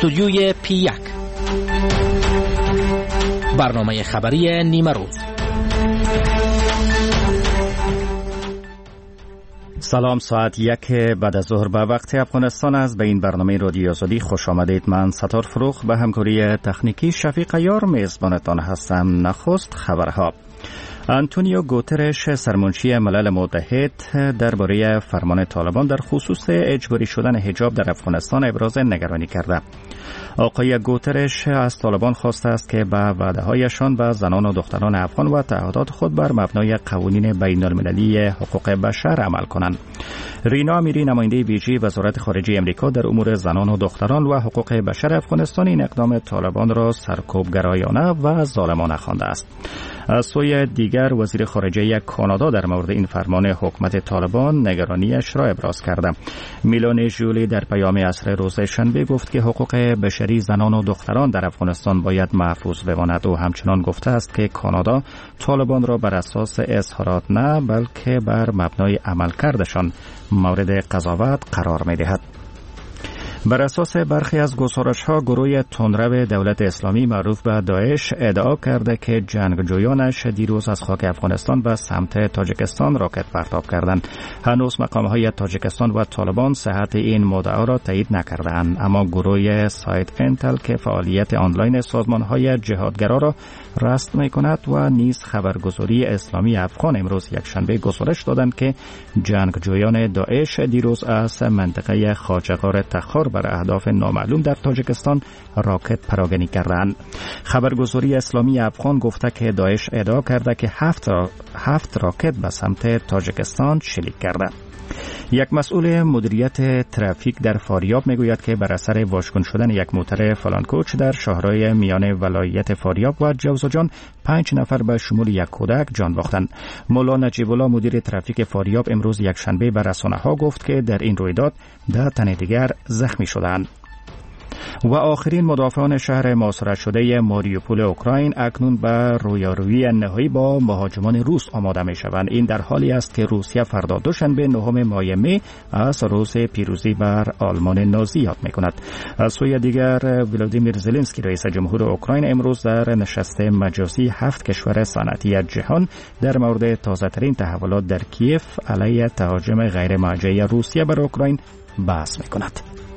استودیوی P1 برنامه خبری نیمه روز. سلام، ساعت 1 بعد از ظهر به وقت افغانستان است. به این برنامه رادیو آزادی خوش آمدید. من ستار فروخ به همکاری تکنیکی شفیق عیار میزبانتان هستم. نخست خبرها. آنتونیو گوترش سرمنشی ملل متحد درباره فرمان طالبان در خصوص اجباری شدن حجاب در افغانستان ابراز نگرانی کرده. آقای گوترش از طالبان خواسته است که به وعده‌هایشان به زنان و دختران افغان و تعهدات خود بر مبنای قوانین بین‌المللی حقوق بشر عمل کنند. رینا امیری، نماینده ویژه وزارت خارجه امریکا در امور زنان و دختران و حقوق بشر افغانستان، این اقدام طالبان را سرکوبگرایانه و ظالمانه خوانده است. از سوی دیگر وزیر خارجه کانادا در مورد این فرمان حکومت طالبان نگرانیش را ابراز کرده. میلانی ژولی در پیام عصر روز شنبه گفت که حقوق بشری زنان و دختران در افغانستان باید محفوظ بماند. او همچنان گفته است که کانادا طالبان را بر اساس اظهارات نه بلکه بر مبنای عملکردشان مورد قضاوت قرار می‌دهد. بر اساس برخی از گزارش‌ها گروه تندرو دولت اسلامی معروف به داعش ادعا کرده که جنگجویانش دیروز از خاک افغانستان به سمت تاجیکستان راکت پرتاب کردند. هنوز مقام‌های تاجیکستان و طالبان صحت این مدعا را تایید نکردند، اما گروه سایت انتل که فعالیت آنلاین سازمان‌های جهادگرا را رصد می‌کند و نیز خبرگزاری اسلامی افغان امروز یکشنبه گزارش دادند که جنگجویان داعش دیروز از منطقه خواجه‌غار تخار بر اهداف نامعلوم در تاجیکستان راکت پراگنی کردند. خبرگزاری اسلامی افغان گفته که داعش ادعا کرده که هفت راکت به سمت تاجیکستان شلیک کرده. یک مسئول مدیریت ترافیک در فاریاب میگوید که بر اثر واژگون شدن یک موتر فلانکوچ در شاهرای میان ولایت فاریاب و جوزجان 5 نفر به شمول یک کودک جان باختند. مولا نجیب الله مدیر ترافیک فاریاب امروز یکشنبه به رسانه‌ها گفت که در این رویداد 10 تن دیگر زخمی شدند. و آخرین مدافعان شهر محاصره شده ماریوپول اوکراین اکنون به رویارویی نهایی با مهاجمان روس آماده می شوند. این در حالی است که روسیه فردا دوشنبه 9 ماه می از روز پیروزی بر آلمان نازی یاد می کند. از سوی دیگر ولادیمیر زلنسکی رئیس جمهور اوکراین امروز در نشست مجازی 7 کشور صنعتی جهان در مورد تازه ترین تحولات در کیف علیه تهاجم غیر موجه روسیه بر اوکراین بحث می کند.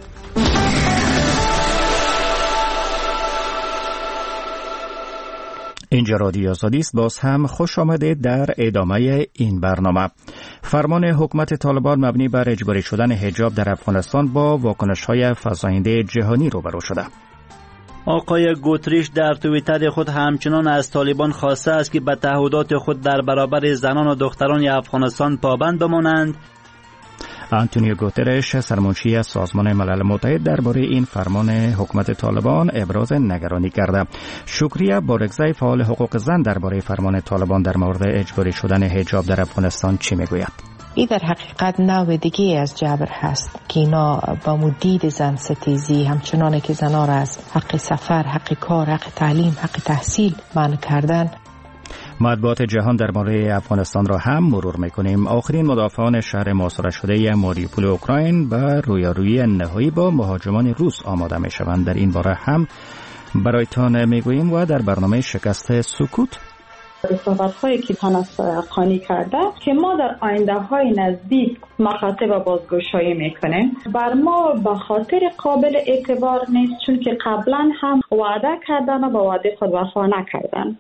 اینجا رادیو آزادی است. باز هم خوش آمدید در ادامه این برنامه. فرمان حکومت طالبان مبنی بر اجباری شدن حجاب در افغانستان با واکنش‌های فزاینده جهانی روبرو شده. آقای گوتریش در توییتر خود همچنان از طالبان خواسته است که به تعهدات خود در برابر زنان و دختران افغانستان پابند بمانند. آنتونیو گوترش سرمنشی سازمان ملل متحد درباره این فرمان حکومت طالبان ابراز نگرانی کرده. شکریه بارگزی فعال حقوق زن درباره فرمان طالبان در مورد اجباری شدن حجاب در افغانستان چی میگوید؟ این در حقیقت نوع دیگه از جبر هست که اینا با مدید زن ستیزی همچنان که زنها را از حق سفر، حق کار، حق تعلیم، حق تحصیل منع کردن. مطبوعات جهان درباره افغانستان را هم مرور میکنیم. آخرین مدافعان شهر محاصره شده ماریوپول اوکراین به رویارویی نهایی با مهاجمان روس آماده میشوند. در این باره هم برایتان میگوییم و در برنامه شکست سکوت صحبت‌هایی که تانس خانی کرده که ما در آینده‌های نزدیک مکاتب بازگشایی میکنیم، بر ما به خاطر قابل اعتبار نیست، چون که قبلا هم وعده کردن و به وعده خود وفا نکردن.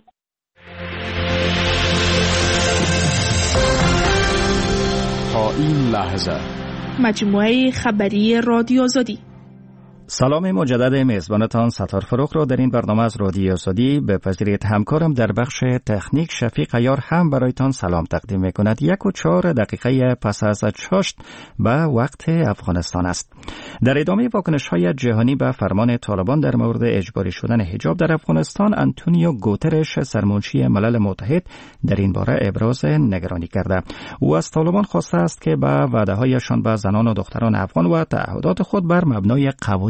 تا این لحظه مجموعه خبری رادیو آزادی. سلام مجدد میزبانتان ستار فروخ را در این برنامه از رادیو آزادی بپذیرید. همکارم در بخش تکنیک شفیق عیار هم برایتان سلام تقدیم میکند. 1:04 پس از 8 به وقت افغانستان است. در ادامه واکنش‌های جهانی به فرمان طالبان در مورد اجباری شدن حجاب در افغانستان، آنتونیو گوترش سرمنشی ملل متحد در این باره ابراز نگرانی کرده. او از طالبان خواسته است که به وعده‌هایشان به زنان و دختران افغان و تعهدات خود بر مبنای قوانین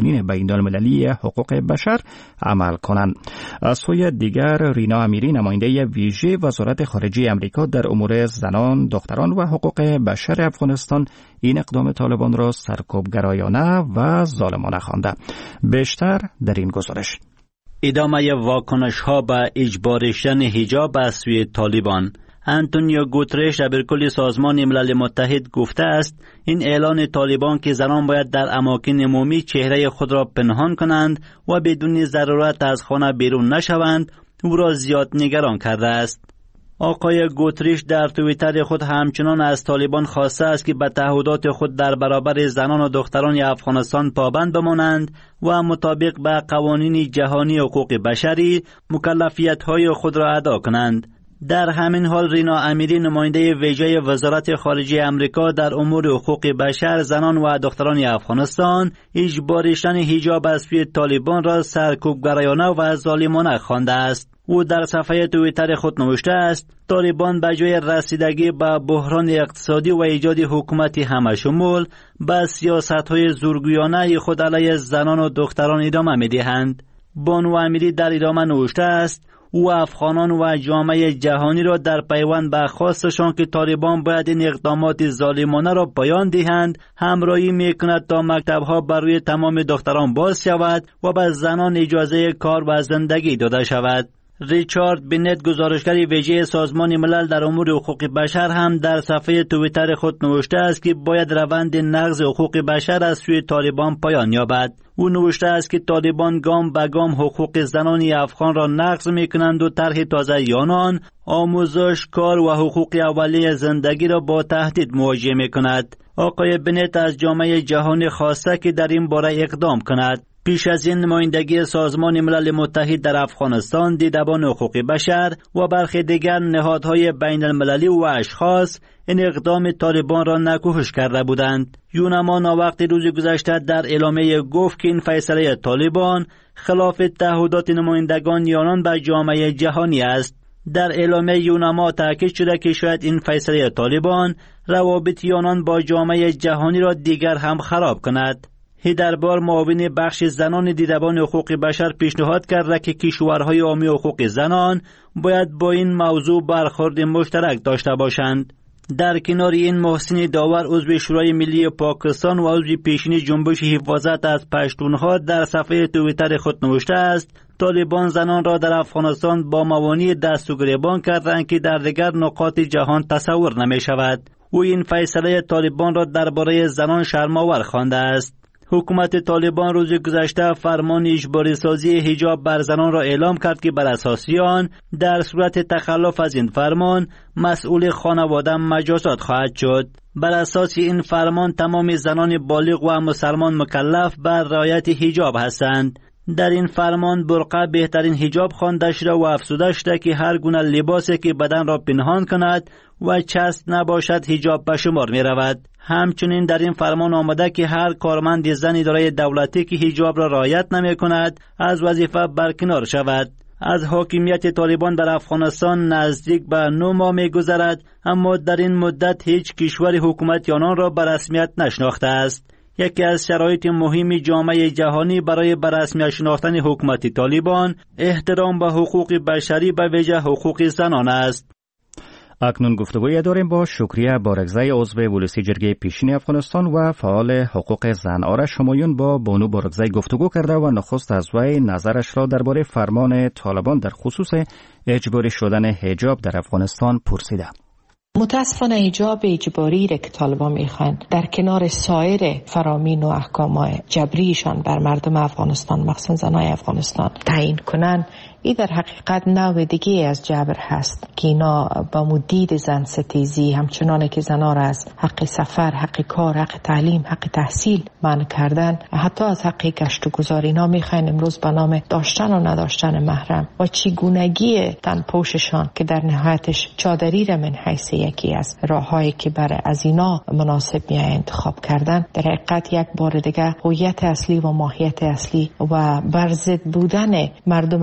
قوانین بین‌المللی حقوق بشر عمل کنند. از سوی دیگر رینا امیری نماینده ویژه وزارت خارجه امریکا در امور زنان، دختران و حقوق بشر افغانستان این اقدام طالبان را سرکوبگرایانه و ظالمانه خوانده. بیشتر در این گزارش. ادامه واکنش ها به اجباری شدن حجاب از سوی طالبان. آنتونیو گوترش رئیس سازمان ملل متحد گفته است این اعلان طالبان که زنان باید در اماکن عمومی چهره خود را پنهان کنند و بدون ضرورت از خانه بیرون نشوند او را زیاد نگران کرده است. آقای گوتریش در توییتر خود همچنان از طالبان خواسته است که به تعهدات خود در برابر زنان و دختران افغانستان پابند بمانند و مطابق به قوانین جهانی حقوق بشری مکلفیت‌های خود را ادا کنند. در همین حال رینا امیری نماینده ویژه وزارت خارجه امریکا در امور حقوق بشر زنان و دختران افغانستان اجباری شدن حجاب از سوی طالبان را سرکوبگرایانه و ظالمانه خوانده است. او در صفحه توییتر خود نوشته است طالبان به جای رسیدگی به بحران اقتصادی و ایجاد حکومت همشمول به سیاست‌های زورگویانه خود علیه زنان و دختران ادامه می‌دهند. بانو امیری در ادامه نوشته است او افغانان و جامعه جهانی را در پیوند به خواستشان که طالبان باید این اقدامات ظالمانه را پایان دهند همراهی میکند تا مکتب‌ها بر روی تمام دختران باز شود و به زنان اجازه کار و زندگی داده شود. ریچارد بنت گزارشگر ویژه سازمان ملل در امور حقوق بشر هم در صفحه توییتر خود نوشته است که باید روند نقض حقوق بشر از سوی طالبان پایان یابد. او نوشته است که طالبان گام به گام حقوق زنان افغان را نقض می‌کنند و طرح تازه آنان آموزش، کار و حقوق اولیه زندگی را با تهدید مواجه می‌کند. آقای بنت از جامعه جهانی خواسته که در این باره اقدام کند. پیش از این نمایندگی سازمان ملل متحد در افغانستان، دیدبان حقوق بشر و برخی دیگر نهادهای بین المللی و اشخاص این اقدام طالبان را نکوهش کرده بودند. یونما وقت روز گذشته در اعلامیه گفت که این فیصله طالبان خلاف تعهدات نمایندگان آنان به جامعه جهانی است. در اعلامیه یونما تاکید شده که شاید این فیصله طالبان روابط آنان با جامعه جهانی را دیگر هم خراب کند. هیدربار معاون بخش زنان دیدبان حقوق بشر پیشنهاد کرده که کشورهای عامی حقوق زنان باید با این موضوع برخورد مشترک داشته باشند. در کنار این محسن داور عضو شورای ملی پاکستان و عضو پیشین جنبش حفاظت از پشتونها در صفحه توییتر خود نوشته است طالبان زنان را در افغانستان با موانع دست و گریبان کردند که در دیگر نقاط جهان تصور نمی شود. او این فیصله طالبان را درباره زنان شرم‌آور خوانده است. حکومت طالبان روز گذشته فرمان اجباری سازی حجاب بر زنان را اعلام کرد که بر اساس آن در صورت تخلف از این فرمان مسئول خانواده مجازات خواهد شد. بر اساس این فرمان تمام زنان بالغ و مسلمان مکلف بر رعایت حجاب هستند. در این فرمان برقع بهترین حجاب خوانده شده و افزوده شده که هر گونه لباسی که بدن را پنهان کند و چسب نباشد حجاب به شمار می رود. همچنین در این فرمان آمده که هر کارمند زن اداره دولتی که حجاب را رعایت نمی کند از وظیفه برکنار شود. از حاکمیت طالبان در افغانستان نزدیک به 9 ماه می گذرد اما در این مدت هیچ کشور حکومت آنان را به رسمیت نشناخته است. یکی از شرایط مهم جامعه جهانی برای به رسمیت شناختن حکومت طالبان احترام به حقوق بشری به ویژه حقوق زنان است. اکنون گفتگوی داریم با شکریه بارگزی عضو ولسی جرگه پیشین افغانستان و فعال حقوق زن. آرش همایون با بانو بارگزی گفتگو کرده و نخست از وی نظرش را درباره فرمان طالبان در خصوص اجباری شدن حجاب در افغانستان پرسیده. متاسفانه حجاب اجباری را که طالبان میخوان در کنار سایر فرامین و احکام جبریشان بر مردم افغانستان مخصوصا زنای افغانستان تعیین کنن، این در حقیقت نوع دیگه از جبر هست که اینا با مدید زن ستیزی همچنان که زنها را از حق سفر، حق کار، حق تعلیم، حق تحصیل منع کردن، حتی از حق گشت و گذار اینا میخواین امروز به نام داشتن و نداشتن محرم و چگونگی تنپوششان که در نهایتش چادری را من حیث یکی از راههایی که برای از اینا مناسب می انتخاب کردن، در حقیقت یک بار دیگه هویت اصلی و ماهیت اصلی و برضد بودن مردم افغانستان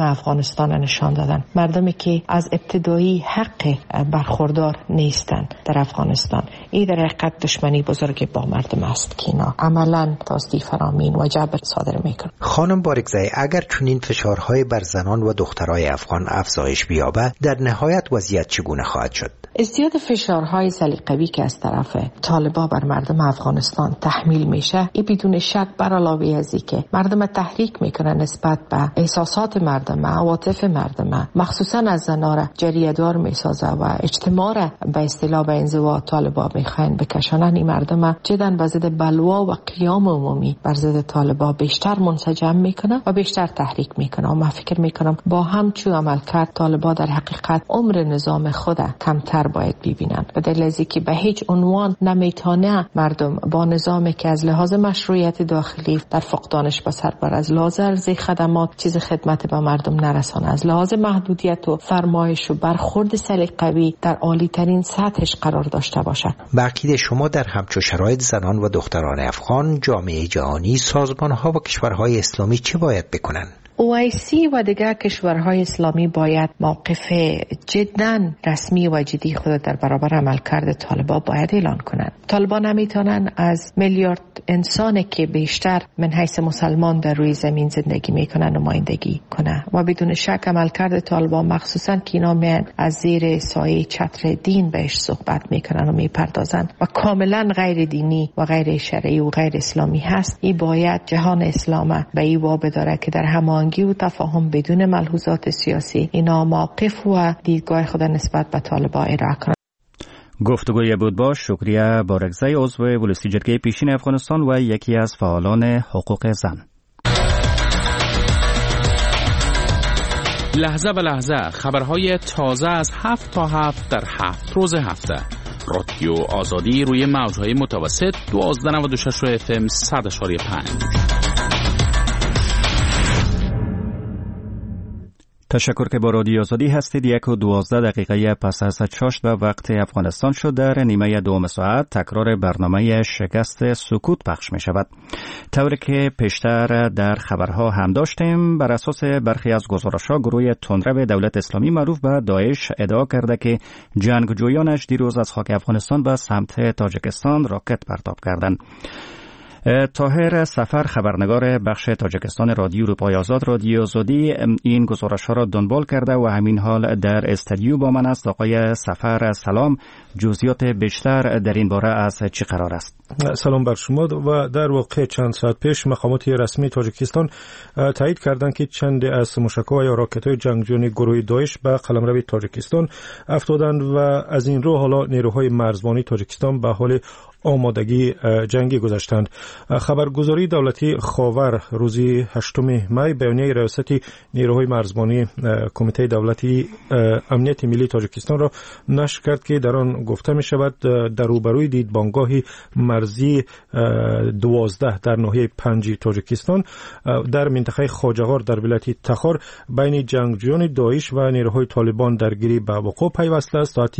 افغانستان نشان دادن. مردمی که از ابتدایی حق برخوردار نیستند در افغانستان. این در حقیقت دشمنی بزرگ با مردم است که اینا عملاً توسط فرامین و جبر صادر میکنن. خانم بارگزئی، اگر چنین فشارهای بر زنان و دخترای افغان افزایش بیابد، در نهایت وضعیت چگونه خواهد شد؟ ازدیاد فشارهای سلیقه‌ای که از طرف طالبان بر مردم افغانستان تحمیل میشه، این بدون شک بر علاوه از اینکه مردم تحریک میکنن نسبت به احساسات مردم، عواطف مردم، مخصوصا از زنان را جریه‌دار میسازه و اجتماع را به اصطلاح به انزوا طالبان میخواین بکشانن. این مردم جداً به ضد بلوا و قیام عمومی بر ضد طالبان بیشتر منسجم میکنه و بیشتر تحریک میکنه. و من فکر میکنم با همچون عمل کرد طالبان در حقیقت عمر نظام خود کمتر باید ببینن. به دلیل از اینکه به هیچ عنوان نمیتونه مردم با نظامی که از لحاظ مشروعیت داخلی در فقدانش به سر بر، از لحاظ ارزی خدمات چیز خدمت به مردم نرسانه، از لحاظ محدودیت و فرمایش و برخورد سلیقه‌ای در عالی ترین سطحش قرار داشته باشد. عقیده شما در همچون شرایط زنان و دختران افغان، جامعه جهانی، سازمان‌ها و کشورهای اسلامی چه باید بکنن؟ OIC و دیگر کشورهای اسلامی باید موقف جداً رسمی و جدی خود در برابر عملکرد طالبان باید اعلان کنند. طالبان نمیتونن از میلیارد انسانی که بیشتر من حیث مسلمان در روی زمین زندگی میکنن نمایندگی کنه و بدون شک عملکرد طالبان، مخصوصاً که اینا میان از زیر سایه چتر دین بهش صحبت میکنن و میپردازن و کاملا غیر دینی و غیر شرعی و غیر اسلامی هست، این باید جهان اسلام به این وابه داره که در همانگی و تفاهم بدون ملحوظات سیاسی اینا موقف و دیدگاه خود نسبت به طالبان ارائه کنند. گفتگوی بود با شکریه بارگزئی، عضو ولسی جرگه پیشین افغانستان و یکی از فعالان حقوق زن. لحظه به لحظه خبرهای تازه از 7 تا 7 در 7 روز هفته. رادیو آزادی روی موجهای متوسط 1296 FM 100.5. تشکر که با رادیو آزادی هستید. 1:12 پس از 6 به وقت افغانستان شد. در نیمه دوم ساعت تکرار برنامه شکست سکوت پخش می شود. طوری که پیشتر در خبرها هم داشتیم، بر اساس برخی از گزارش‌ها گروه تندرو دولت اسلامی معروف به داعش ادعا کرده که جنگجویانش دیروز از خاک افغانستان به سمت تاجیکستان راکت پرتاب کردند. طاهر سفر، خبرنگار بخش تاجیکستان رادیو اروپای آزاد رادیو آزادی، این گزارش‌ها را دنبال کرده و همین حال در استودیو با من است. آقای سفر سلام، جزئیات بیشتر در این باره از چه قرار است؟ سلام بر شما. و در واقع چند ساعت پیش مقامات رسمی تاجیکستان تایید کردند که چند از موشک‌ها یا راکت‌های جنگجویان گروه داعش به قلمرو تاجیکستان افتادند و از این رو حالا نیروهای مرزبانی تاجیکستان به حال آمادگی جنگی گذاشتند. خبرگزاری دولتی خاور روز 8 می بیانیه ریاست نیروهای مرزبانی کمیته دولتی امنیت ملی تاجیکستان را نشر کرد که در آن گفته می شود در روبروی دیدبانگاه مرزی 12 در ناحیه 5 تاجیکستان در منطقه خواجه‌غار در ولایت تخار بین جنگجویان داعش و نیروهای طالبان درگیری به وقوع پیوسته است. ساعت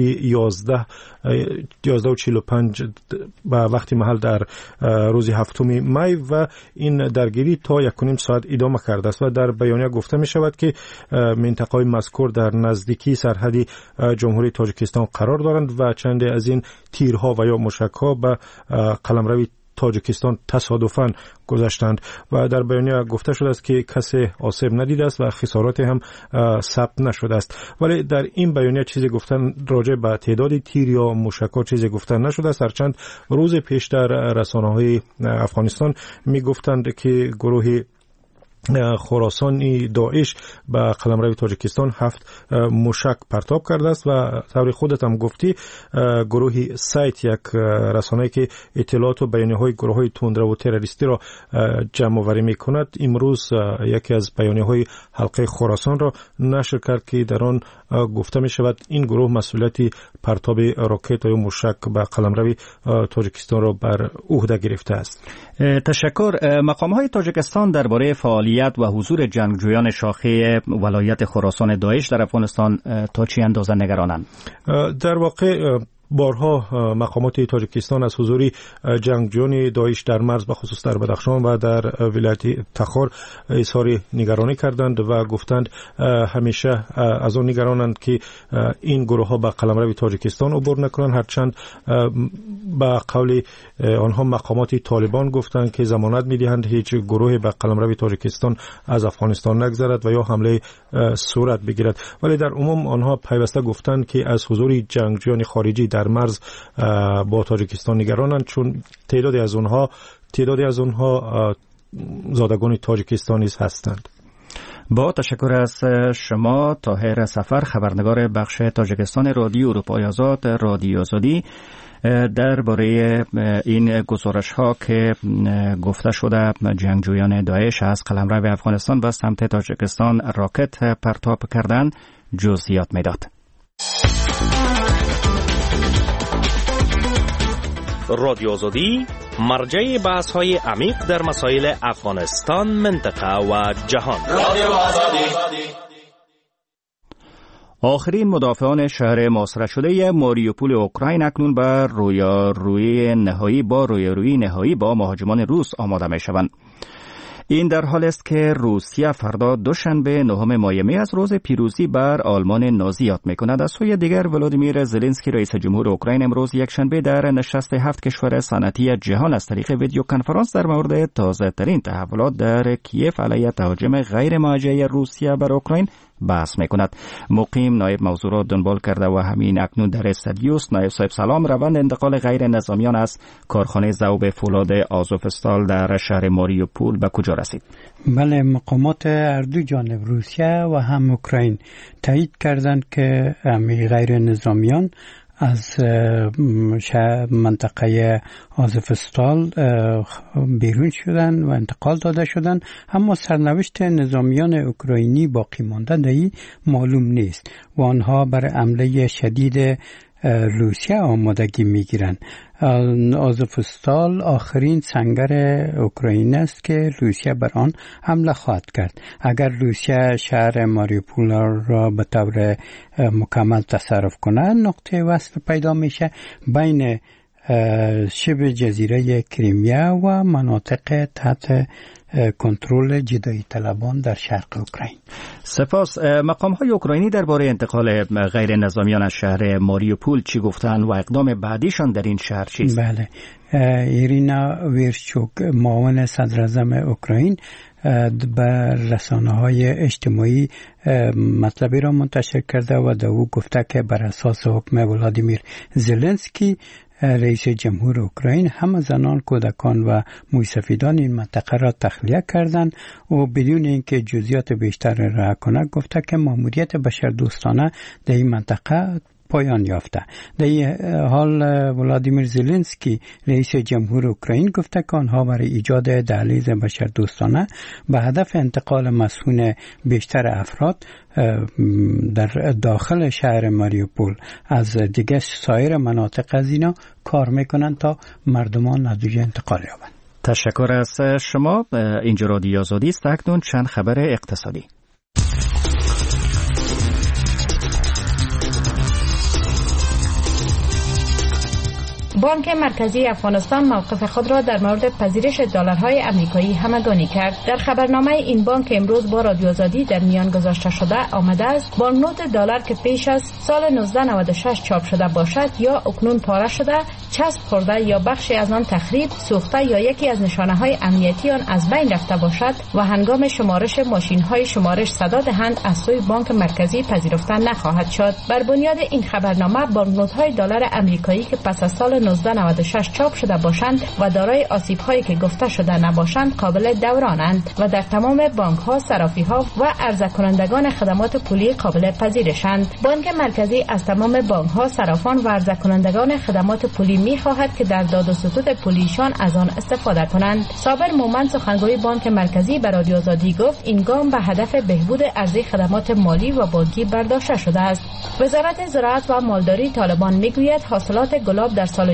11:45 به وقت محل در روز 7 می و این درگیری تا 1.5 ساعت ادامه کرده است و در بیانیه گفته می شود که منطقه مذکور در نزدیکی سرحدی جمهوری تاجیکستان قرار دارند و چند از این تیرها و یا موشک‌ها به قلمرو تاجیکستان تصادفاً گذاشتند و در بیانیه گفته شده است که کسی آسیب ندیده است و خسارات هم ثبت نشده است. ولی در این بیانیه چیزی گفتن راجع به تعداد تیر یا موشک‌ها چیزی گفتن نشده است. هرچند روز پیش در رسانه‌های افغانستان میگفتند که گروه خراسانی داعش به قلمرو تاجیکستان 7 موشک پرتاب کرده است و طور خودت هم گفتی گروه سایت، یک رسانه‌ای که اطلاعات و بیانیه‌های گروه‌های تندرو و تروریستی را جمع آوری می‌کند، امروز یکی از بیانیه‌های حلقه خراسان را نشر کرد که در آن گفته می‌شود این گروه مسئولیت پرتاب راکت یا موشک به قلمرو تاجیکستان را بر عهده گرفته است. تشکر. مقام‌های تاجیکستان درباره فعالیت و حضور جنگجویان شاخه ولایت خراسان داعش در افغانستان تا چه اندازه نگرانند؟ در واقع بارها مقامات تاجیکستان از حضور جنگجویان داعش در مرز به خصوص در بدخشان و در ولایت تخار اظهار نگرانی کردند و گفتند همیشه از آن نگرانند که این گروه ها به قلمرو تاجیکستان عبور نکنند، هرچند به قول آنها مقامات طالبان گفتند که ضمانت می‌دهند هیچ گروهی به قلمرو تاجیکستان از افغانستان نگذرد و یا حمله صورت بگیرد. ولی در عموم آنها پیوسته گفتند که از حضور جنگجویان خارجی در مرز با تاجیکستان نگرانند، چون تعدادی از آنها زادگان تاجیکستانی هستند. با تشکر از شما طاهر سفر، خبرنگار بخش تاجیکستان رادیو اروپای آزاد رادیو آزادی، درباره این گزارش ها که گفته شده جنگجویان داعش از قلمرو افغانستان و سمت تاجیکستان راکت پرتاب کردن جزئیات میداد. رادیو آزادی مرجع بحث های عمیق در مسائل افغانستان، منطقه و جهان. رادیو آزادی. آخرین مدافعان شهر محاصره شده ماریوپول اوکراین اکنون به رویارویی نهایی با مهاجمان روس آماده می شوند. این در حال است که روسیه فردا دوشنبه 9 مایه از روز پیروزی بر آلمان نازی یاد می‌کند. از سوی دیگر ولادیمیر زلنسکی رئیس جمهور اوکراین امروز یکشنبه در نشست 7 کشور صنعتی جهان از طریق ویدیو کنفرانس در مورد تازه‌ترین تحولات در کیف علیه تهاجم غیر موجه روسیه بر اوکراین بحث می‌کند. مقیم نایب موضوع را دنبال کرده و همین اکنون در استادیوس. نایب صاحب سلام، روند انتقال غیر نظامیان از کارخانه ذوب فولاد آزوفستال در شهر ماریوپول به کجا رسید؟ بله، مقامات هر دو جانب روسیه و هم اوکراین تایید کردند که غیر نظامیان از منطقه آزوفستال بیرون شدن و انتقال داده شدن، اما سرنوشت نظامیان اوکراینی باقی مانده دهی معلوم نیست و آنها بر حمله شدید روسیه آمادگی میگیرند. آزوفستال آخرین سنگر اوکراین است که روسیه بر آن حمله خواهد کرد. اگر روسیه شهر ماریوپول را به طور مکمل تصرف کند، نقطه وصل پیدا میشه بین شبه جزیره کریمیا و مناطق تحت کنترل جدایی طلبان در شرق اوکراین. سپاس. مقام‌های اوکراینی درباره انتقال غیر نظامیان از شهر ماریوپول چی گفتن و اقدام بعدیشان در این شهر چیست؟ بله، ایرینا ویرچوک معاون صدر اعظم اوکراین به رسانه‌های اجتماعی مطلبی را منتشر کرده و در او گفته که بر اساس حکم ولادیمیر زلنسکی رئیس جمهور اوکراین همه زنان، کودکان و موسفیدان این منطقه را تخلیه کردند و بدون اینکه جزئیات بیشتر را کند گفته که ماموریت بشردوستانه در این منطقه پایان یافته. در این حال ولادیمیر زلنسکی رئیس جمهور اوکراین گفته که آنها برای ایجاد دهلیز بشردوستانه به هدف انتقال مسئول بیشتر افراد در داخل شهر ماریوپول از دیگه سایر مناطق از اینا کار میکنن تا مردمان از دیگه انتقال یابند. تشکر از شما. اینجا رادیو آزادی است. اکنون چند خبر اقتصادی. بانک مرکزی افغانستان موقف خود را در مورد پذیرش دلارهای آمریکایی همگانی کرد. در خبرنامه این بانک امروز با رادیو آزادی در میان گذاشته شده آمده است بانکنوت دلار که پیش از سال 1996 چاپ شده باشد یا اکنون پاره شده، چسب خورده یا بخشی از آن تخریب، سوخته یا یکی از نشانه‌های امنیتی آن از بین رفته باشد و هنگام شمارش ماشین‌های شمارش صدا دهند از سوی بانک مرکزی پذیرفته نخواهد شد. بر بنیاد این خبرنامه بانکنوت‌های دلار آمریکایی که پس از سال 1996 چاپ شده باشند و دارای آسیب‌هایی که گفته شده نباشند قابل دورانند و در تمام بانک‌ها، صرافی‌ها و عرضه کنندگان خدمات پولی قابل پذیرشند. بانک مرکزی از تمام بانک‌ها، صرافان و عرضه کنندگان خدمات پولی می‌خواهد که در داد و ستود پولیشان از آن استفاده کنند. صابر مومن سخنگوی بانک مرکزی به رادیو آزادی گفت این گام به هدف بهبود عرضه خدمات مالی و بانکی برداشته شده است. وزارت زراعت و مالداری طالبان می‌گوید حاصلات گلاب در سال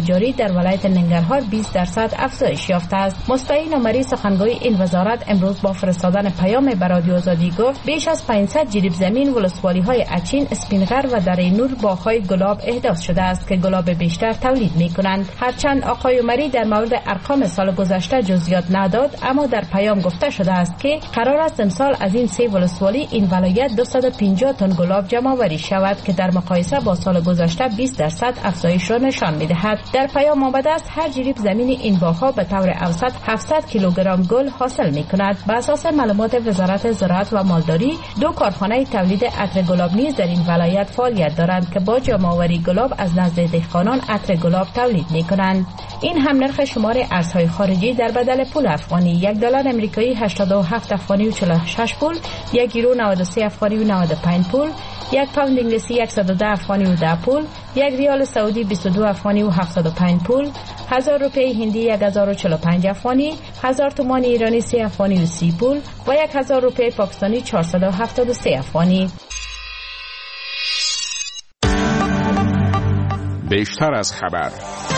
جاری در ولایت ننگرهار 20% افزایش یافته است. مستعین عمری سخنگوی این وزارت امروز با فرستادن پیام به رادیو آزادی گفت بیش از 500 جریب زمین ولسوالی‌های اچین، اسپینغر و دره نور باغ‌های گلاب احداث شده است که گلاب بیشتر تولید می‌کنند. هرچند آقای عمری در مورد ارقام سال گذشته جزئیات نداد، اما در پیام گفته شده است که قرار است امسال از این 3 ولسوالی این ولایت 250 تن گلاب جمع‌آوری شود که در مقایسه با سال گذشته 20% افزایش را نشان می‌دهد. در پیام آمده است هر جریب زمین این باغ‌ها به طور اوسط 700 کیلوگرم گل حاصل می‌کند. بر اساس معلومات وزارت زراعت و مالداری 2 کارخانه تولید عطر گلاب نیز در این ولایت فعالیت دارند که با جمع‌آوری گلاب از نزد دهقانان عطر گلاب تولید می‌کنند. این هم نرخ شمار ارزهای خارجی در بدل پول افغانی: 1 دلار امریکایی 87 افغانی و 46 پول، 1 یورو 93 افغانی و 95 پول، 1 پوند انگلیسی 110 افغانی و 10 پول، 1 ریال سعودی 22 افغانی و 75 پول، 1000 روپیه هندی 1045 افغانی، 1000 تومان ایرانی 3 افغانی و 30 پول و 1000 روپیه پاکستانی 473 افغانی. بیشتر از خبر.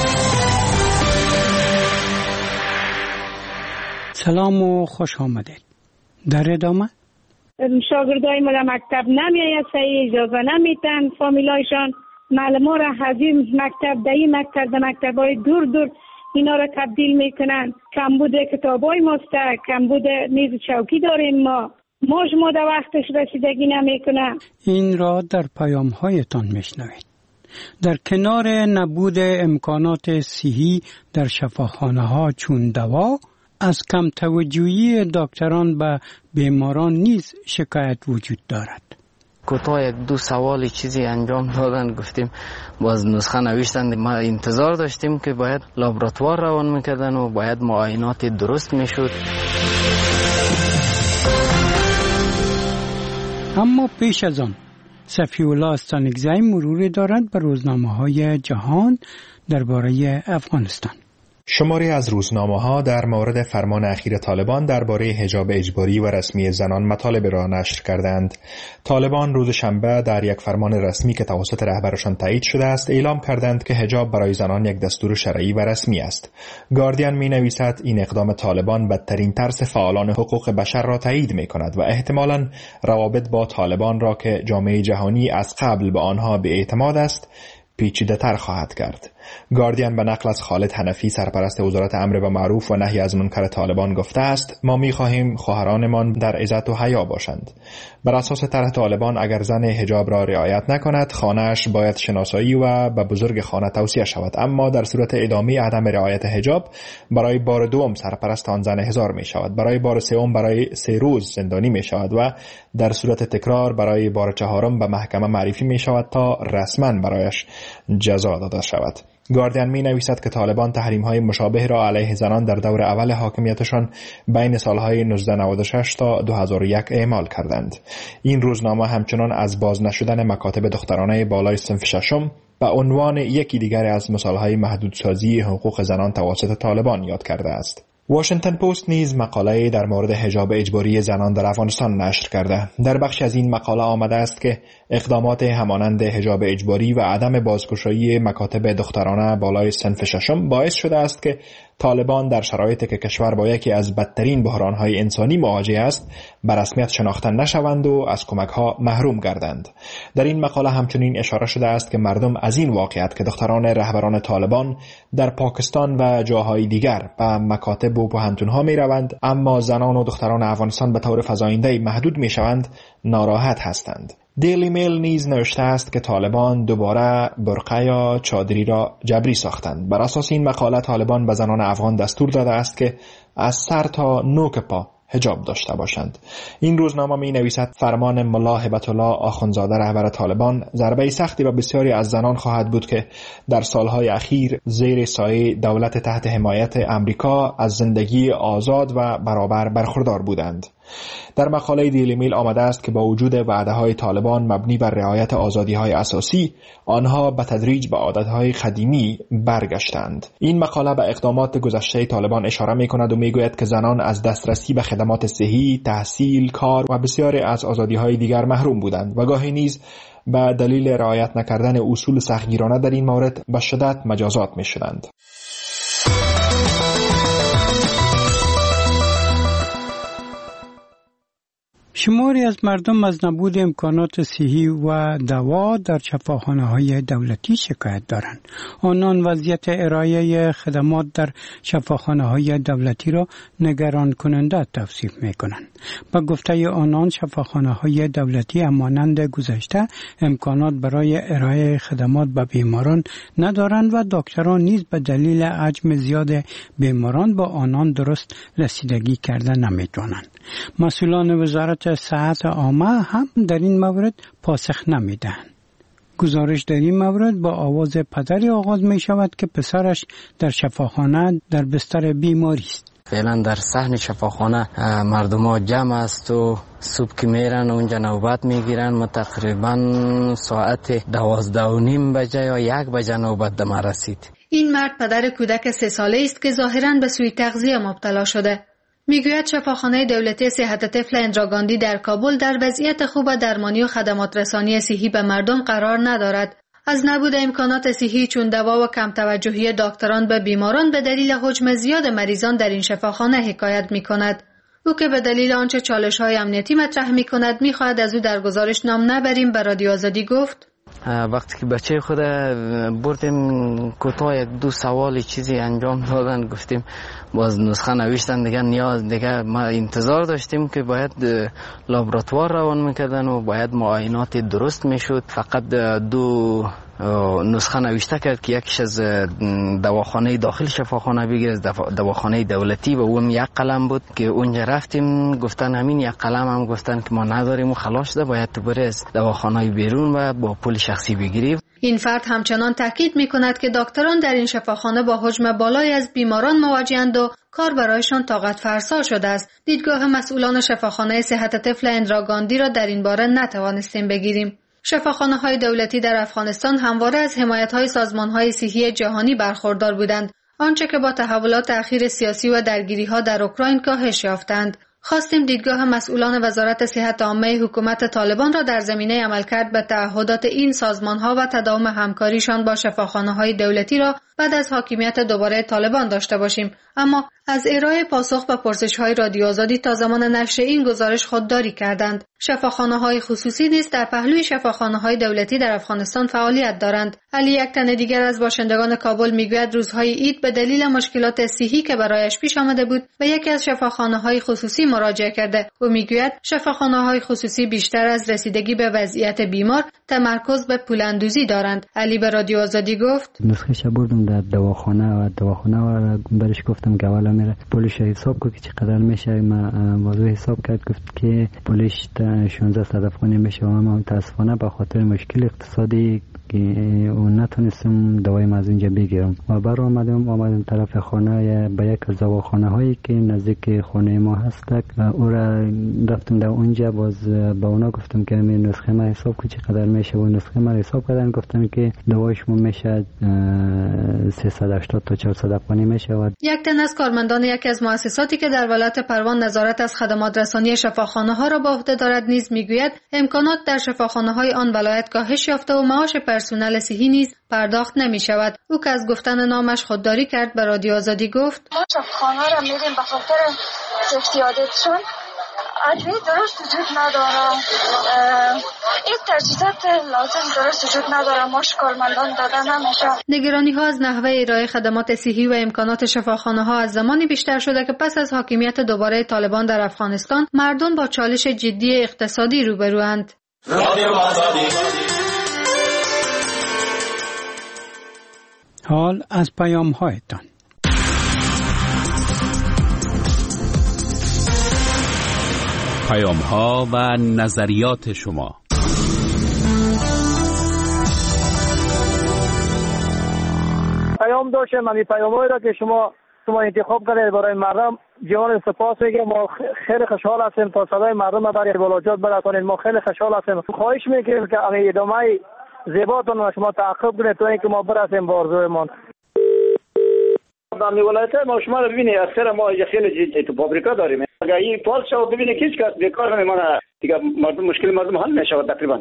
سلام و خوش آمدید. در ادامه شاگردای ما در مکتب نمیاید، صحیح اجازه نمیتن فامیلایشان معلمان را از این مکتب در این مکتب در مکتبای دور دور اینا را تبدیل میکنن. کمبود کتابای ماست، کمبود میز چوکی داریم ما در وقتش رسیدگی نمیکنن. این را در پیام هایتان میشنوید. در کنار نبود امکانات صحی در شفاخانه ها چون دوا، از کم توجهی دکتران به بیماران نیز شکایت وجود دارد. کوتاه 1-2 سوال چیزی انجام دادن، گفتیم باز نسخه نوشتند. ما انتظار داشتیم که باید لابراتوار روان میکردن و باید معاینات درست میشد. اما پیش از آن صفی الله استانکزی مروری دارد به روزنامه‌های جهان درباره افغانستان. شماری از روزنامه‌ها در مورد فرمان اخیر طالبان درباره حجاب اجباری و رسمی زنان مطالب را نشر کردند. طالبان روز شنبه در یک فرمان رسمی که توسط رهبرشان تایید شده است اعلام کردند که حجاب برای زنان یک دستور شرعی و رسمی است. گاردین می‌نویسد این اقدام طالبان بدترین ترس فعالان حقوق بشر را تایید می‌کند و احتمالاً روابط با طالبان را که جامعه جهانی از قبل به آنها بی‌اعتماد است پیچیده‌تر خواهد کرد. گاردین به نقل از خالد حنفی سرپرست وزارت امر بالمعروف و نهی از منکر طالبان گفته است ما می‌خواهیم خواهرانمان در عزت و حیا باشند. بر اساس طرح طالبان اگر زن حجاب را رعایت نکند خانه‌اش باید شناسایی و به بزرگ خانه توصیه شود، اما در صورت ادامه عدم رعایت حجاب برای بار دوم سرپرست آن زن احضار می‌شود، برای بار سوم برای 3 روز زندانی می‌شود و در صورت تکرار برای بار چهارم به محکمه معرفی می‌شود تا رسما برایش جزا داده شود. گاردین می نویسد که طالبان تحریم‌های مشابه را علیه زنان در دور اول حاکمیتشان بین سالهای 1996 تا 2001 اعمال کردند. این روزنامه همچنان از باز نشدن مکاتب دخترانه بالای صنف ششم به عنوان یکی دیگر از مثالهای محدودسازی حقوق زنان توسط طالبان یاد کرده است. واشنگتن پست نیز مقاله در مورد حجاب اجباری زنان در افغانستان نشر کرده. در بخش از این مقاله آمده است که اقدامات همانند حجاب اجباری و عدم بازگشایی مکاتب دخترانه بالای صنف ششم باعث شده است که طالبان در شرایطی که کشور با یکی از بدترین بحران‌های انسانی مواجه است به رسمیت شناخته نشوند و از کمک‌ها محروم گردند. در این مقاله همچنین اشاره شده است که مردم از این واقعیت که دختران رهبران طالبان در پاکستان و جاهای دیگر به مکاتب و پوهنتون‌ها می‌روند اما زنان و دختران افغانستان به طور فزاینده محدود می‌شوند ناراحت هستند. دیلی میل نیز نوشته است که طالبان دوباره برقه یا چادری را جبری ساختند. بر اساس این مقاله طالبان به زنان افغان دستور داده است که از سر تا نوک پا حجاب داشته باشند. این روزنامه می نویسد فرمان ملا هبت الله آخوندزاده رهبر طالبان ضربه سختی به بسیاری از زنان خواهد بود که در سالهای اخیر زیر سایه دولت تحت حمایت امریکا از زندگی آزاد و برابر برخوردار بودند. در مقاله دیلی میل آمده است که با وجود وعده‌های طالبان مبنی بر رعایت آزادی‌های اساسی، آنها به تدریج به عادت‌های قدیمی برگشتند. این مقاله به اقدامات گذشته طالبان اشاره می‌کند و می‌گوید که زنان از دسترسی به خدمات صحی، تحصیل، کار و بسیاری از آزادی‌های دیگر محروم بودند و گاهی نیز به دلیل رعایت نکردن اصول سختگیرانه در این مورد به شدت مجازات می‌شدند. شماری از مردم از نبود امکانات صحی و دوا در شفاخانه‌های دولتی شکایت دارند. آنان وضعیت ارائه خدمات در شفاخانه‌های دولتی را نگران کننده توصیف می‌کنند. با گفته آنان شفاخانه‌های دولتی همانند گذشته امکانات برای ارائه خدمات به بیماران ندارند و دکتران نیز به دلیل حجم زیاد بیماران با آنان درست رسیدگی کرده نمی‌توانند. مسئولان وزارت صحت عامه هم در این مورد پاسخ نمیدهند. گزارش در این مورد با آواز پدری آغاز می شود که پسرش در شفاخانه در بستر بیماری است. فعلا در صحن شفاخانه مردم ها جمع است و صبح که میرن اونجا نوبت میگیرن. ما تقریبا ساعت 12:30 بجه یا 1 بجه نوبت دم رسید. این مرد پدر کودک 3 ساله است که ظاهرا به سوء تغذیه مبتلا شده. میگوید شفاخانه دولتی صحت طفل اندراگاندی در کابل در وضعیت خوب درمانی و خدمات رسانی صحی به مردم قرار ندارد. از نبود امکانات صحی چون دوا و کم توجهی دکتران به بیماران به دلیل حجم زیاد مریضان در این شفاخانه حکایت می‌کند. او که به دلیل آنچه چالش‌های امنیتی مطرح می‌کند می‌خواهد از او در گزارش نام نبریم به رادیو آزادی گفت. وقتی که بچه خود بردیم کوتاه 1-2 سوال چیزی انجام دادن، گفتیم باز نسخه نوشتن دیگه نیاز دیگه ما انتظار داشتیم که باید لابراتوار روان میکردن و باید معاینات درست میشد. فقط 2 نسخه نوشته کرد که یکیش از دواخانه داخل شفاخانه بگیر، از دواخانه دولتی، و اون 1 قلم بود که اونجا رفتیم گفتن همین 1 قلم هم گفتن که ما نداریم و خلاص ده باید تو بری از دواخانه بیرون و با پول شخصی بگیری. این فرد همچنان تاکید میکند که دکتران در این شفاخانه با حجم بالایی از بیماران مواجهند و کار برایشان طاقت فرسا شده است. دیدگاه مسئولان شفاخانه صحت طفل اندراگاندی را در این باره نتوانستیم بگیریم. شفاخانه‌های دولتی در افغانستان همواره از حمایت‌های سازمان‌های صحی جهانی برخوردار بودند، آنچه که با تحولات اخیر سیاسی و درگیری‌ها در اوکراین کاهش یافتند. خواستیم دیدگاه مسئولان وزارت صحت عامه حکومت طالبان را در زمینه عملکرد به تعهدات این سازمان‌ها و تداوم همکاریشان با شفاخانه‌های دولتی را بعد از حاکمیت دوباره طالبان داشته باشیم، اما از ارائه پاسخ به پرسش‌های رادیو آزادی تا زمان نشر این گزارش خودداری کردند. شفاخانه‌های خصوصی نیز در پهلوی شفاخانه‌های دولتی در افغانستان فعالیت دارند. علی، یک تن دیگر از باشندگان کابل، میگوید روزهای عید به دلیل مشکلات صحی که برایش پیش آمده بود به یکی از شفاخانه‌های خصوصی مراجعه کرده. او میگوید شفاخانه‌های خصوصی بیشتر از رسیدگی به وضعیت بیمار تمرکز به پولاندوزی دارند. علی به رادیو آزادی گفت نسخه بردم در دواخانه و برش گفتم که اولا میره پولش حساب کنه که چقدر میشه. ما موضوع حساب کرد گفت که پولش 1600 افغانی میشه و ما متاسفانه به خاطر مشکل اقتصادی که اون نتونستم دوایم از اینجا بگیرم و بر آمدم طرف خانه به یک از دواخانه هایی که نزدیک خانه ما هست و او را رفتم در اونجا. باز با اونا گفتم که می نسخه ما حساب کنی چقدر میشه و نسخه ما حساب کردن گفتم که دوایش میشه 380 تا 400 افغانی میشه. یک تن از کارمندان یکی از مؤسساتی که در ولایت پروان نظارت از خدمات رسانی شفاخانه ها را به عهده دارد نیز میگوید امکانات در شفاخانه های آن ولایت کاهش یافته و معاش پرسنل صحی نیز پرداخت نمی شود. او که از گفتن نامش خودداری کرد به رادیو آزادی گفت ما شفاخانه را میریم به خاطر سفتی عادتشون ادویه درست وجود نداره، این تجهیزات لازم درست وجود نداره، ماش کارمندان داده نمیشه. نگرانی ها از نحوه ارائه خدمات صحی و امکانات شفاخانه ها از زمانی بیشتر شده که پس از حاکمیت دوباره طالبان در افغانستان مردم با چالش جدی اقتصادی روبروند. حال از پیام هایتان. پیام ها و نظریات شما. پیام داشتم، من پیام‌هایی را که شما انتخاب کردید برای مردم جان سپاس میگم. ما خیلی خوشحال هستیم تا صدای مردم برای بلاجات برسانید. ما خیلی خوشحال هستیم. خواهش میکنیم که ادامه زیباتون و شما تعقیب کنید تا اینکه ما برسیم به آرزویمان. در ولایت ما شما رو ببینید اکثر ما خیلی تو فابریکا داریم. اگر این فال شود ببینید هیچ کس بیکار نمیمونه دیگه. مشکل مردم حل نشود تقریبا.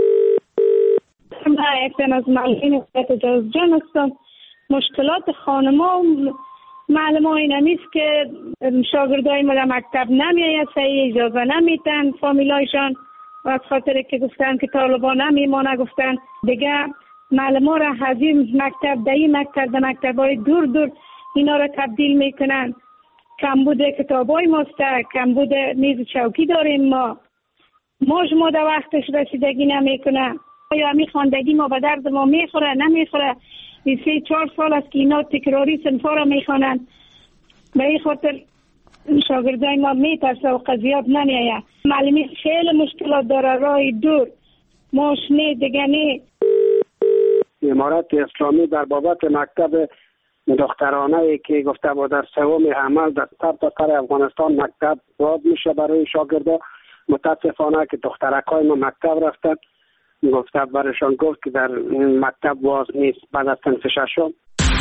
من اکثر از معلمین اجازه جان هستم. مشکلات خانما معلمان این همیست که شاگردای ما در مکتب نمیاید، صحیح اجازه نمیتن فامیلایشان و از خاطر که گفتن که طالبان نمیمانه گفتن دیگه معلمان را از این مکتب در این مکتب در مکتبای دور دور اینا را تبدیل میکنن. کمبود کتابای ماست، کمبود میز چوکی داریم ما در وقتش رسیدگی نمیکنه. یا همی خواندگی ما به درد ما میخوره نمیخوره. 3-4 سال است که اینا تکراری صنفا را میخوانند. به این خاطر شاگردای ما میترسه و قضیات نمیایه. معلمی خیلی مشکلات داره، راه دور ماشینی دیگه نی. امارت اسلامی در بابت مکتب دخترانه که گفته بود در سوم عمل در سر افغانستان مکتب باز میشه برای شاگردا. متاسفانه که دخترکای ما مکتب رفتن، گفته برشان گفت که در مکتب باز نیست بعد از صنف ششم.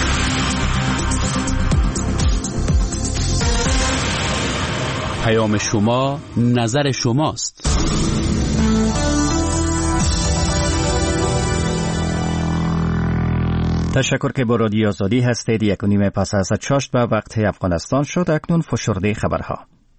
پیام شما نظر شماست. تشکر که با رادیو آزادی هستید. 1:30 پس از چاشت به وقت افغانستان شد. اکنون فشرده خبرها.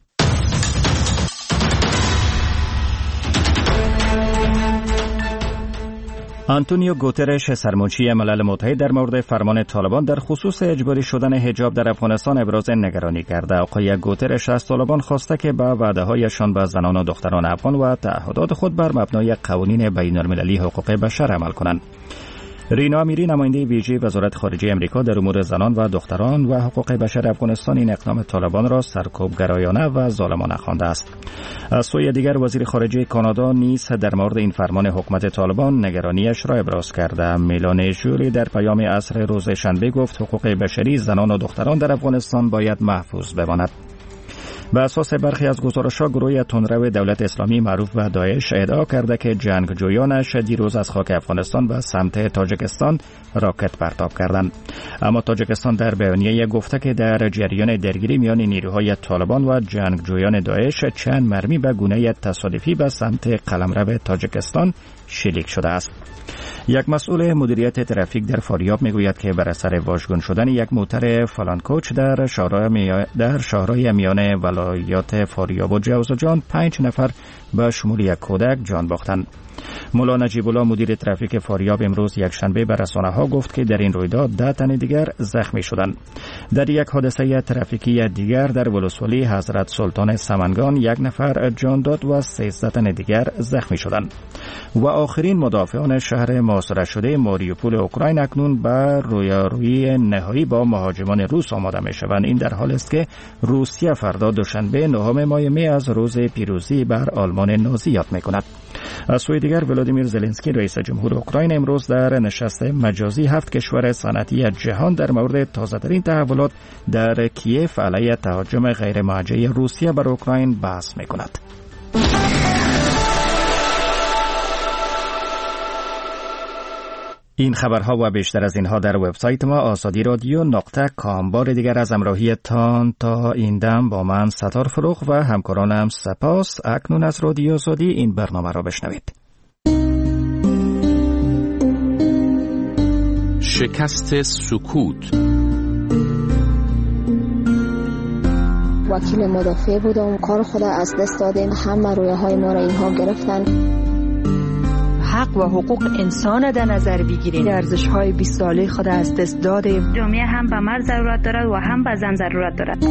آنتونیو گوترش سرمنشی ملل متحد در مورد فرمان طالبان در خصوص اجباری شدن حجاب در افغانستان ابراز نگرانی کرده. آقای گوترش از طالبان خواسته که به وعده‌هایشان به زنان و دختران افغان و تعهدات خود بر مبنای قوانین بین‌المللی حقوق بشر عمل کنند. رینا امیری نماینده ویژه وزارت خارجه امریکا در امور زنان و دختران و حقوق بشر افغانستان این اقدام طالبان را سرکوبگرایانه و ظالمانه خوانده است. از سوی دیگر وزیر خارجه کانادا نیز در مورد این فرمان حکومت طالبان نگرانیش را ابراز کرده. میلان ژولی در پیام عصر روز شنبه گفت حقوق بشری زنان و دختران در افغانستان باید محفوظ بماند. به اساس برخی از گزارش‌ها گروه تندرو دولت اسلامی معروف به داعش ادعا کرده که جنگجویانش دیروز از خاک افغانستان به سمت تاجیکستان راکت پرتاب کردند. اما تاجیکستان در بیانیه گفته که در جریان درگیری میان نیروهای طالبان و جنگجویان داعش چند مرمی به گونه تصادفی به سمت قلمرو تاجیکستان شلیک شده است. یک مسئول مدیریت ترافیک در فاریاب میگوید که بر اثر واژگون شدن یک موتر فلانکوچ در شهرهای میان ولایات فاریاب و جوزجان 5 نفر به شمول یک کودک جان باختند. مولا نجیب الله مدیر ترافیک فاریاب امروز یکشنبه به رسانه‌ها گفت که در این رویداد 10 تن دیگر زخمی شدند. در یک حادثه ترافیکی دیگر در ولسوالی حضرت سلطان سمنگان 1 نفر جان داد و 13 تن دیگر زخمی شدند. و آخرین مدافعان شهر محاصره شده ماریوپول اوکراین اکنون به رویارویی نهایی با مهاجمان روس آماده می‌شوند. این در حالی است که روسیه فردا دوشنبه 9 ماه می از روز پیروزی بر آلمان نازی یاد می‌کند. از سوی دیگر ولادیمیر زلنسکی رئیس جمهور اوکراین امروز در نشست مجازی 7 کشور صنعتی جهان در مورد تازه‌ترین تحولات در کیف علیه تهاجم غیر موجه روسیه بر اوکراین بحث می‌کند. این خبرها و بیشتر از اینها در وبسایت ما azadi.radio.com. بار دیگر از همراهی تان تا این دم با من ستار فروغ و همکارانم سپاس. اکنون از رادیو آزادی این برنامه را بشنوید. شکست سکوت. وکیل مدافع بودم، کار خود از دست دادیم، همه رویاهای ما را اینها گرفتن. حق و حقوق انسان در نظر بگیریم. ارزش‌های 20 ساله خود از دست دادیم. جامعه هم به مرد ضرورت دارد و هم به زن ضرورت دارد.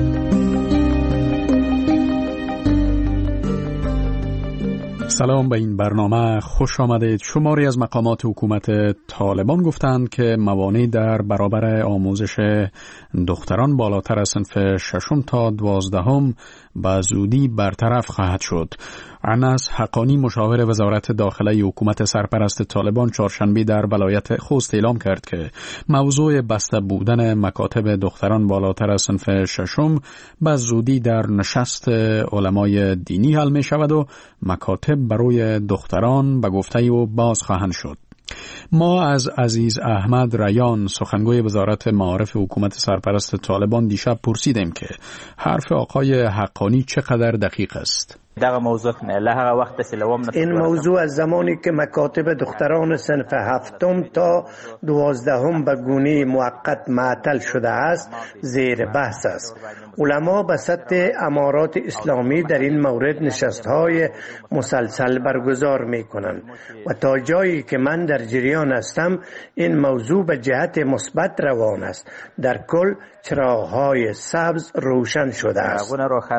سلام، به این برنامه خوش آمدید. شماری از مقامات حکومت طالبان گفتند که موانع در برابر آموزش دختران بالاتر از صنف 6 تا 12 به زودی برطرف خواهد شد. انس حقانی مشاور وزارت داخله حکومت سرپرست طالبان چهارشنبه در ولایت خوست اعلام کرد که موضوع بسته بودن مکاتب دختران بالاتر از صنف ششم به زودی در نشست علمای دینی حل می شود و مکاتب برای دختران به گفته او باز خواهند شد. ما از عزیز احمد ریان سخنگوی وزارت معارف حکومت سرپرست طالبان دیشب پرسیدیم که حرف آقای حقانی چقدر دقیق است. این موضوع از زمانی که مکاتب دختران صنف 7 تا 12 به گونه موقت معطل شده است زیر بحث است. علما به سطح امارات اسلامی در این مورد نشست‌های مسلسل برگزار می‌کنند و تا جایی که من در جریان هستم این موضوع به جهت مثبت روان است. در کل چراغ‌های سبز روشن شده است.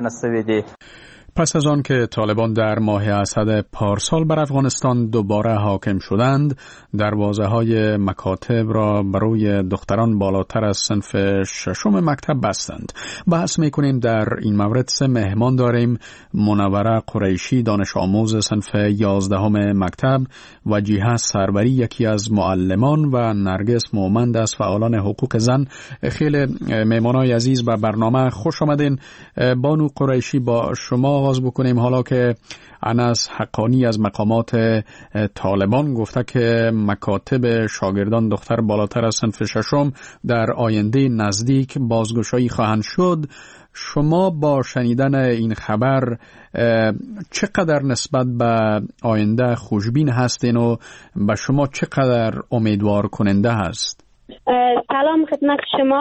پس از آن که طالبان در ماه اسد پارسال بر افغانستان دوباره حاکم شدند، دروازه‌های مکاتب را برای دختران بالاتر از صنف ششم مکتب بستند. بحث می‌کنیم در این مورد 3 مهمان داریم: منوره قریشی دانش آموز صنف 11 مکتب، وجیحه سروری یکی از معلمان و نرگس مومند از فعالان حقوق زن. خیلی مهمانای عزیز به برنامه خوش آمدین. بانو قریشی با شما آغاز بکنیم. حالا که انس حقانی از مقامات طالبان گفته که مکاتب شاگردان دختر بالاتر از صنف ششم در آینده نزدیک بازگشایی خواهند شد، شما با شنیدن این خبر چقدر نسبت به آینده خوشبین هستین و به شما چقدر امیدوار کننده هست؟ سلام خدمت شما.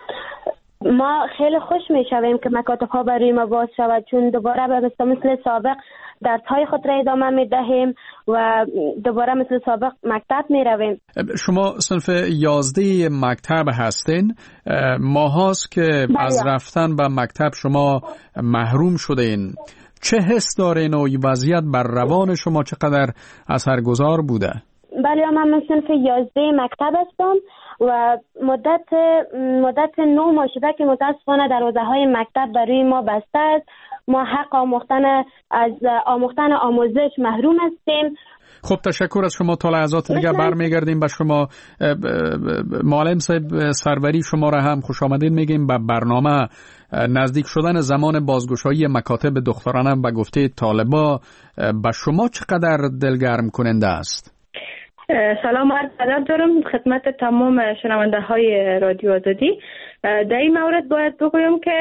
ما خیلی خوش میشویم که مکاتب ها برای ما باز شود، چون دوباره به مثل سابق درس های خود را ادامه می دهیم و دوباره مثل سابق مکتب می رویم. شما صنف 11 مکتب هستین. ماهاست که از رفتن به مکتب شما محروم شدین. چه حس دارین و وضعیت بر روان شما چقدر اثرگذار بوده؟ بله، من صنف 11 مکتب هستم و مدت 9 ماه شده که متاسفانه دروازه‌های مکتب برای ما بسته است. ما حق آموختن آموزش محروم هستیم. خب تشکر از شما. تا لحظات دیگه برمیگردیم به شما. معلم صاحب سروری، شما را هم خوش آمدین میگیم به برنامه. نزدیک شدن زمان بازگشایی مکاتب دخترانه به گفته طالبا به شما چقدر دلگرم کننده است؟ سلام عرض ادب دارم خدمت تمام شنونده های رادیو آزادی. در این مورد باید بگویم که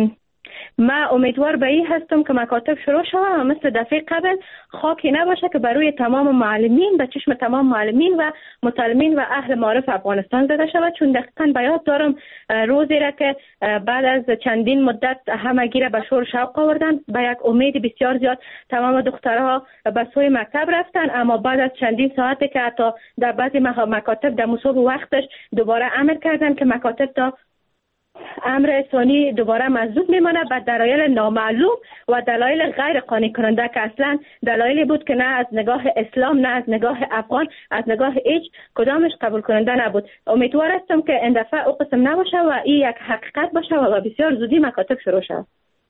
من امیدوار به این هستم که مکاتب شروع شود و مثل دفعه قبل خاکی نباشه که برای تمام معلمین، به چشم تمام معلمین و متعلمین و اهل معارف افغانستان زده شود، چون دقیقاً به یاد دارم روزی را که بعد از چندین مدت همگی را به شور شوق آوردن، به یک امید بسیار زیاد تمام دخترها به سوی مکتب رفتن، اما بعد از چندین ساعتی که حتی در بعضی مکاتب در مصوب وقتش دوباره امر کردن که مکاتب تا امر ثانی دوباره مسدود میمانه به دلایل نامعلوم و دلایل غیر قانع کننده که اصلا دلایلی بود که نه از نگاه اسلام نه از نگاه افغان از نگاه هیچ کدامش قبول کننده نبود. امیدوار هستم که این دفعه او قسم نباشه و این یک حقیقت باشه و بسیار زودی مکاتب شروع شود.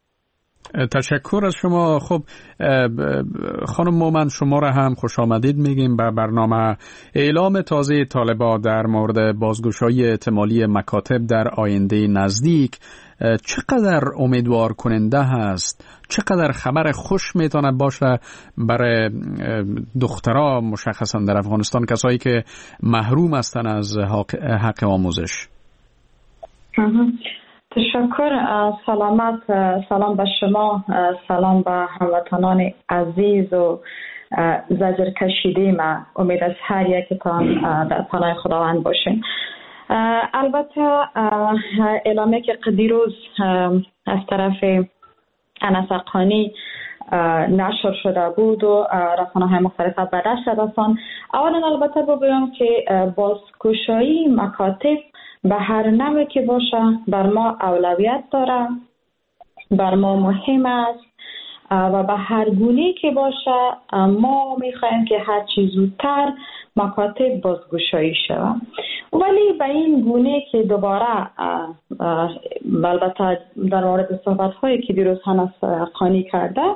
تشکر از شما. خب خانم مومند، شما را هم خوش آمدید میگیم به برنامه. اعلام تازه طالبان در مورد بازگشایی احتمالی مکاتب در آینده نزدیک چقدر امیدوار کننده هست؟ چقدر خبر خوش میتونه باشه برای دخترها مشخصا در افغانستان، کسایی که محروم هستن از حق آموزش؟ تشکر. سلامت. سلام به شما، سلام به هموطنان عزیز و زجر کشیده ما. امید از هر یکتان در پناه خداوند باشین. البته اعلامیه که دیروز از طرف انس حقانی نشر شده بود و رسانه‌های مختلف به دست رساند. اولا البته بگویم که بازگشایی مکاتب به هر نوعی که باشه بر ما اولویت داره، بر ما مهم است و به هر گونه‌ای که باشه ما می‌خوایم که هر چیز زودتر مکاتب بازگشایی شود. ولی به این گونه که دوباره البته در مورد صحبت‌هایی که دیروز انس حقانی کرده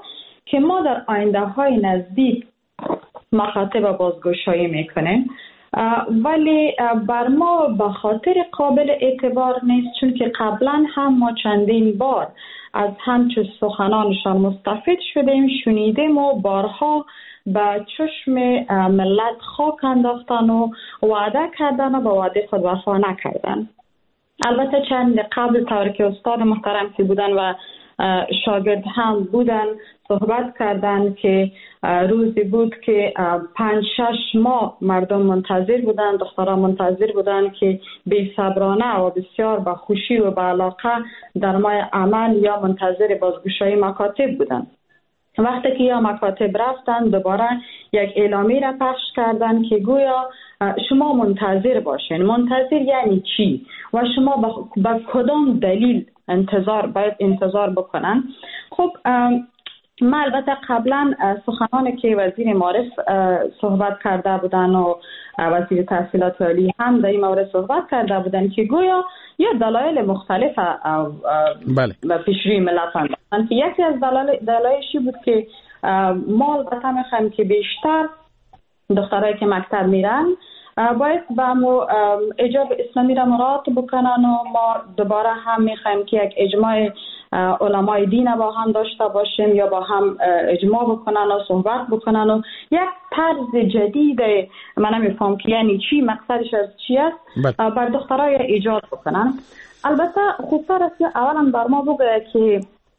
که ما در آینده های نزدیک مکاتب بازگشایی میکنیم، ولی بر ما به خاطر قابل اعتبار نیست، چون که قبلا هم ما چندین بار از همچون سخنانشان مستفید شدیم، شنیدیم و بارها به چشم ملت خاک انداختن و وعده کردن و به وعده خود وفا نکردن. البته چند قبل طور که استاد محترم که بودن و شاگرد هم بودن صحبت کردن که روزی بود که 5-6 ماه مردم منتظر بودن، دختران منتظر بودن که بی صبرانه و بسیار با خوشی و با علاقه در ماه عمل یا منتظر بازگشایی مکاتب بودن. وقتی که یا مکاتب رفتن دوباره یک اعلامیه را پخش کردن که گویا شما منتظر باشین. منتظر یعنی چی و شما با کدام دلیل باید انتظار بکنن؟ خب ما البته قبلا سخنانی که وزیر معارف صحبت کرده بودن و وزیر تحصیلات عالی هم در این مورد صحبت کرده بودن که گویا یا دلایل مختلف پیش روی ملت انداختن که یکی از دلایلشی بود که ما البته میخوایم که بیشتر دخترایی که مکتب میرن باید با اجاب اسلامی را مراعات بکنن و ما دوباره هم میخوایم که یک اجماع علمای دین با هم داشته باشیم یا با هم اجماع بکنن و صحبت بکنن و یک طرز جدید، من نمیفهم که یعنی چی، مقصدش از چی است، بر دخترای ایجاد بکنن. البته خوبتر است اولا بر ما بگه که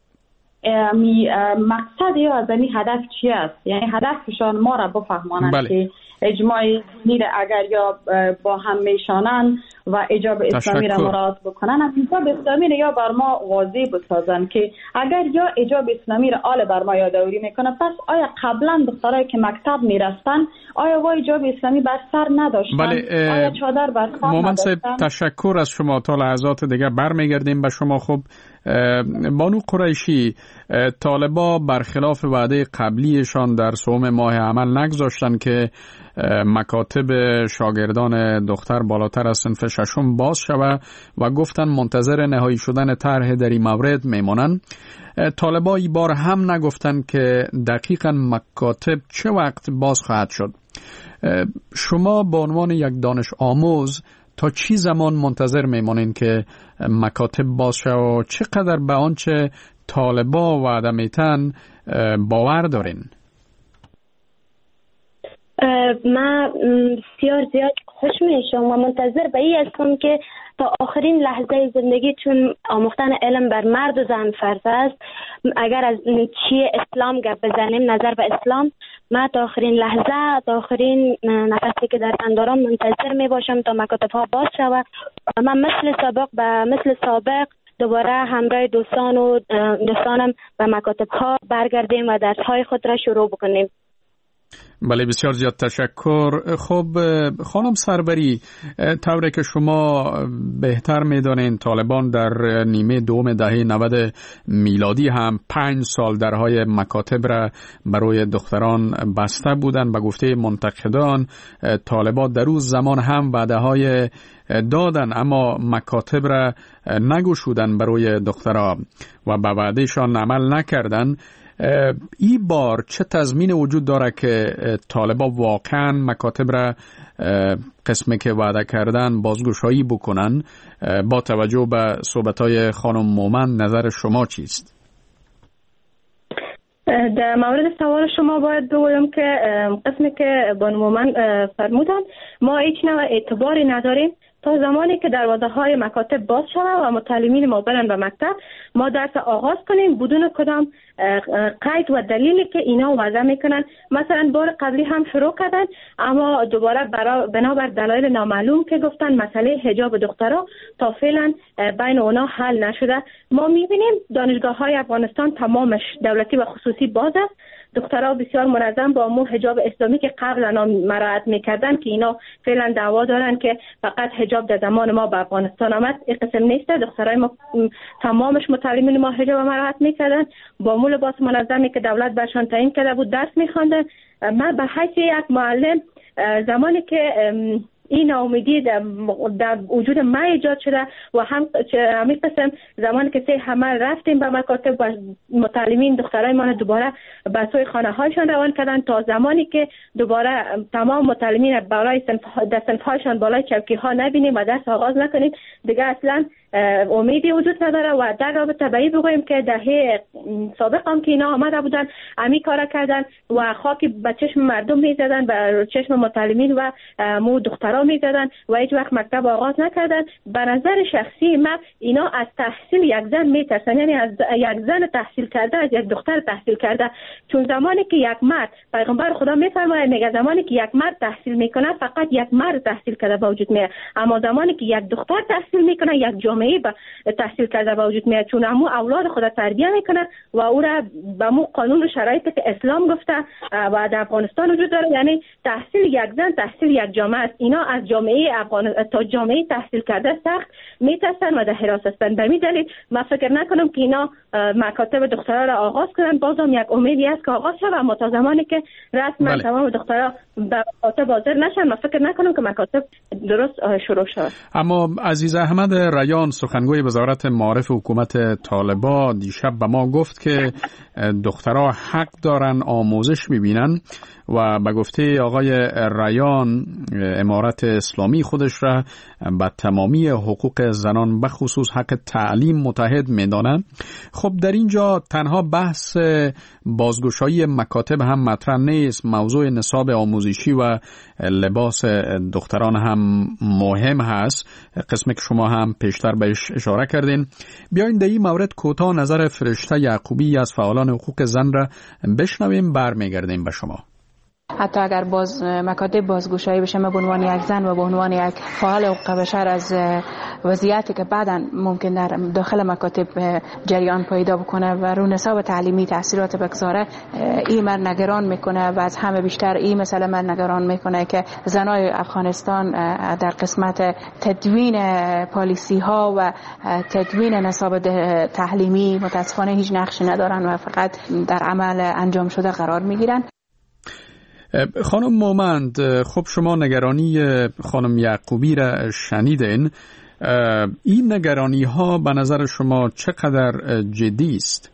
مقصد یا از این هدف چی است، یعنی هدفشان ما را بفهمانند که اجماع دینی را اگر یا با هم میشانن و اجاب اسلامی را مراعات بکنن، اجاب اسلامی را یا بر ما واضح بسازن که اگر یا اجاب اسلامی را آل بر ما یادآوری میکنه، پس آیا قبلا دخترایی که مکتب میرفتن آیا و اجاب اسلامی بر سر نداشتن؟ آیا چادر بر سر نداشتن؟ تشکر از شما. تا لحظات دیگه برمیگردیم به شما. خب بانو قریشی، طالبا برخلاف وعده قبلیشان در سوم ماه عمل نگذاشتن که مکاتب شاگردان دختر بالاتر از صنف ششم باز شود و گفتن منتظر نهایی شدن طرح در این مورد میمونن. طالبا این بار هم نگفتن که دقیقاً مکاتب چه وقت باز خواهد شد. شما به عنوان یک دانش آموز تا چی زمان منتظر میمونین که مکاتب باز شود و چقدر به آنچه طالبا وعده میتن باور دارین؟ من بسیار زیاد خوش میشم و منتظر به این هستم که تا آخرین لحظه زندگی، چون آموختن علم بر مرد و زن فرض است، اگر از چی اسلام گپ بزنیم، نظر به اسلام، من تا آخرین لحظه، تا آخرین نفسی که در تن دارم منتظر می باشم تا مکاتب ها باز شود. من مثل سابق دوباره همراه دوستانم به مکاتب ها برگردیم و درس های خود را شروع بکنیم. بله، بسیار زیاد تشکر. خب خانم سربری، طوری که شما بهتر میدانین طالبان در نیمه دوم دهه 90 میلادی هم 5 سال درهای مکاتب را برای دختران بسته بودن. به گفته منتقدان طالبان در روز زمان هم وعده های دادن اما مکاتب را نگشودن برای دخترها و به وعدهشان عمل نکردن. این بار چه تضمین وجود داره که طالبا واقعا مکاتب را قسمی که وعده کردن بازگشایی بکنن؟ با توجه به صحبت‌های خانم مومن نظر شما چیست؟ در مورد سوال شما باید بگویم که قسمی که بانو مومن فرمودن ما هیچ نوع اعتباری نداریم تا زمانی که دروازه های مکاتب باز شود و متعلمین ما برن به مکتب ما درس آغاز کنیم بدون کدام قید و دلیلی که اینا وضع میکنن. مثلا بار قبلی هم شروع کردن اما دوباره بنابر دلایل نامعلوم که گفتن مسئله حجاب دخترها تا فعلا بین اونا حل نشده. ما میبینیم دانشگاه های افغانستان تمامش دولتی و خصوصی باز است. دخترها بسیار منظم با مو حجاب اسلامی که قبلا مراعات میکردن که اینا فعلا دعوا دارن که فقط حجاب در زمان ما به افغانستان آمد. این قسم نیست. دخترای ما تمامش متعلمین ما حجاب مراعات میکردن با مو لباس منظمی که دولت برشان تعیین کرده بود درس میخواندن. من به حیث یک معلم زمانی که این ناامیدی در وجود ما ایجاد شده و همین قسم زمانی که همه رفتیم به مکاتب و متعلمین دخترای ما دوباره به سوی خانه هایشان روان کردن تا زمانی که دوباره تمام متعلمین بالای صنف هایشان بالای چوکی ها نبینیم و درس آغاز نکنیم دیگه اصلا امیدی وجود نداره. و در رابطه به این بگوییم که دهه سابق هم که اینا آمده بودن امی کارا کردن و خاکی به چشم مردم میزدن، به چشم متعلمین و مو دخترها میزدن و هیچ وقت مکتب آغاز نکردن. به نظر شخصی من اینا از تحصیل یک زن میترسن، یعنی از یک زن تحصیل کرده از یک دختر تحصیل کرده، چون زمانی که یک مرد، پیغمبر خدا میفرماید میگه زمانی که یک مرد تحصیل میکنه فقط یک مرد تحصیل کرده به وجود میاد، اما زمانی که یک دختر تحصیل میکنه یک جامعه به تحصیل کرده به وجود میاد، چون امو اولاد خود تربیت میکنه و او را به مو قانون و شرایطی که اسلام گفته و در افغانستان وجود داره. یعنی تحصیل یک زن تحصیل یک جامعه است. اینا از جامعه تا جامعه تحصیل کرده سخت میترسن و در حراس هستند. به این دلیل من فکر نکنم که اینا مکاتب دخترها را آغاز کنن. بازم یک امیدی است که آغاز شود، اما تا زمانی که رسما تمام دخترها به مکاتب حاضر نشن من فکر نکنم که مکاتب درست شروع شود. اما عزیز احمد ریان سخنگوی وزارت معارف حکومت طالبان دیشب به ما گفت که دخترها حق دارن آموزش میبینن و به گفته آقای ریان امارت اسلامی خودش را به تمامی حقوق زنان به خصوص حق تعلیم متحد میدانند. خب در اینجا تنها بحث بازگشایی مکاتب هم مطرح نیست، موضوع نصاب آموزشی و لباس دختران هم مهم هست، قسمی که شما هم پیشتر بهش اشاره کردین. بیاین در این مورد کوتاه نظر فرشته یعقوبی از فعالان حقوق زن را بشنویم، برمیگردیم به شما. حتی اگر مکاتب بازگشایی بشه، من به عنوان یک زن و به عنوان یک فعال حقوق بشر از وضعیتی که بعداً ممکن در داخل مکاتب جریان پیدا بکنه و رو نصاب تعلیمی تاثیرات بگذاره، این من نگران میکنه و از همه بیشتر این مسئله من نگران میکنه که زنای افغانستان در قسمت تدوین پالیسی ها و تدوین نصاب تعلیمی متاسفانه هیچ نقشی ندارن و فقط در عمل انجام شده قرار میگیرن. خانم مومند، خب شما نگرانی خانم یعقوبی را شنیدین. این نگرانی ها به نظر شما چقدر جدی است؟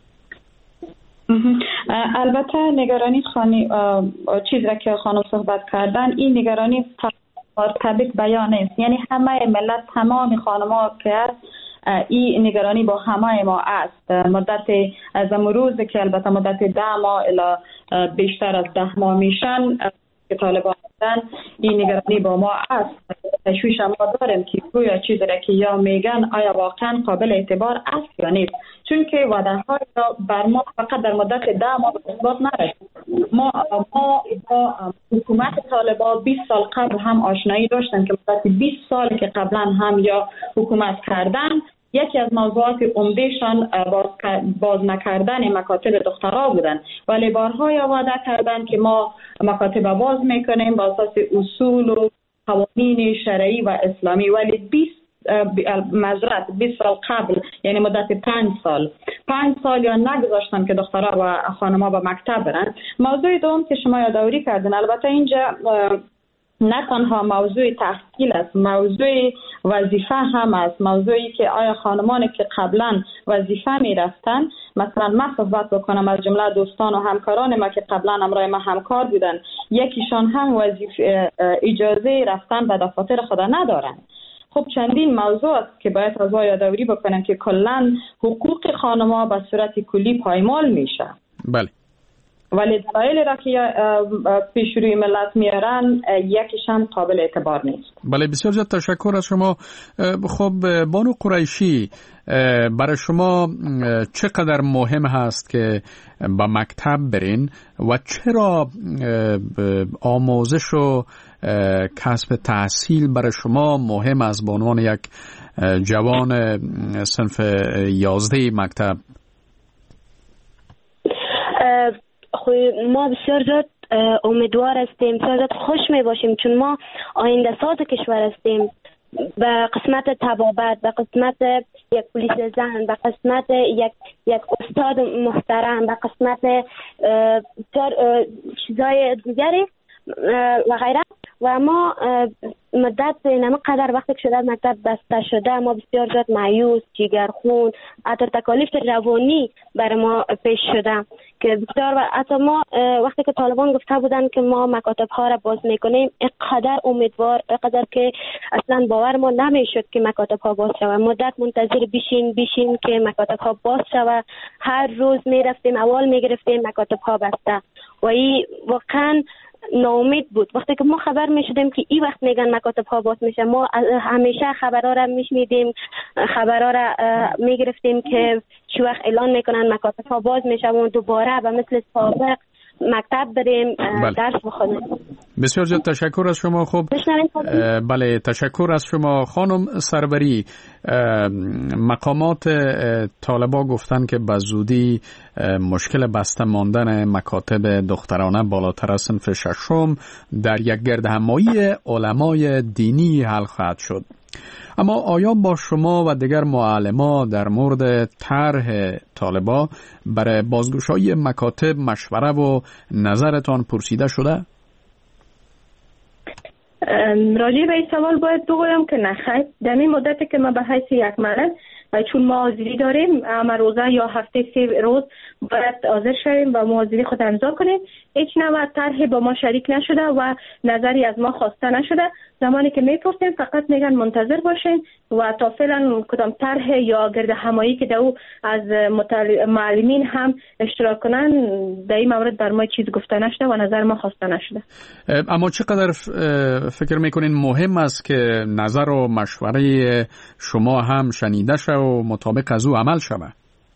البته نگرانی چیزی را که خانم صحبت کردن، این نگرانی مرتبط بیان است. یعنی همه ملت، تمام خانم‌ها که است، این نگرانی با همه ما است. مدت از امروز که البته مدت 10 ماه الی بیشتر از 10 ماه میشن که طالبان هستن، این نگرانی با ما است. تشویش ما داریم که گویا چیزی را که یا میگن آیا واقعا قابل اعتبار است یا نیست، چون که وعده های بر ما فقط در مدت 10 ماه به اثبات نرسید. ما با حکومت طالبان 20 سال قبل هم آشنایی داشتن که مدت 20 سال که قبلا هم یا حکومت کردن، یکی از موضوعات عمدهشان باز نکردن مکاتب دخترها بودن، ولی بارها وعده کردن که ما مکاتب باز میکنیم با اساس اصول و قوانین شرعی و اسلامی، ولی 20 سال قبل، یعنی مدت 5 سال یا نگذاشتن که دخترها و خانم‌ها به مکتب برن. موضوع دوم که شما یادآوری کردن، البته اینجا نه تنها موضوع تحصیل است، موضوع وظیفه هم است. موضوعی که آیا خانمانی که قبلا وظیفه می رفتن، مثلا من صحبت بکنم از جمله دوستان و همکاران ما که قبلا همراه ما همکار بودن، یکیشان هم اجازه رفتن به دفاتر خود ندارن. خب چندین موضوع است که باید از یادآوری بکنن که کلا حقوق خانم‌ها به صورت کلی پایمال میشه. بله. ولی دلایلی را که پیش روی ملت میارن یکیش هم قابل اعتبار نیست. بله، بسیار زیاد تشکر از شما. خب بانو قریشی، برای شما چقدر مهم هست که به مکتب برین و چرا آموزش و کسب تحصیل برای شما مهم است به عنوان یک جوان صنف 11 مکتب؟ ما بسیار زیاد امیدوار هستیم، بسیار زیاد خوش می باشیم، چون ما آینده ساز کشور هستیم. به قسمت طبابت، به قسمت یک پلیس زن، به قسمت یک استاد محترم، به قسمت چیزای دیگری و غیره، و ما مدت قدر وقتی که شده مکتب بسته شده ما بسیار زیاد مایوس، جگرخون، حتی تکالیف روانی بر ما پیش شده که بسیار حتی ما وقتی که طالبان گفته بودن که ما مکاتب ها را باز میکنیم اینقدر امیدوار، اینقدر که اصلا باور ما نمیشد که مکاتب ها باز شود. مدت منتظر بشین که مکاتب ها باز شود. هر روز میرفتیم اول میگرفتیم مکاتب ها بسته و این واقعا ناامید بود. وقتی که ما خبر میشدیم که این وقت میگن مکاتب ها باز میشه، ما همیشه خبرها را میشنیدیم، خبرها را میگرفتیم که چه وقت اعلان میکنن مکاتب ها باز میشه و دوباره به مثل سابق مکتب بریم درس بخونیم. بسیار زیاد تشکر از شما. خب بله، تشکر از شما خانم سربری. مقامات طالبا گفتن که به زودی مشکل بسته ماندن مکاتب دخترانه بالاتر از صنف ششم در یک گردهمایی علمای دینی حل خواهد شد. اما آیا با شما و دیگر معلما در مورد طرح طالبا برای بازگشایی مکاتب مشوره و نظرتان پرسیده شده؟ راجع به این سوال باید بگویم که نخیر. در این مدتی که ما به حیث یک معلم چون ما حاضری داریم، اما روزه یا هفته 3 روز باید حاضر شویم و حاضری خود امضا کنیم. هیچ نوع طرحی با ما شریک نشده و نظری از ما خواسته نشده. زمانی که میپرسیم فقط میگن منتظر باشین و تا فعلا کدام طرح یا گرد همایی که دو از معلمین هم اشتراک کنن در این مورد بر ما چیز گفته نشده و نظر ما خواسته نشده. اما چقدر فکر میکنین مهم است که نظر و مشوره شما هم شنیده شد و مطابق از او عمل شود؟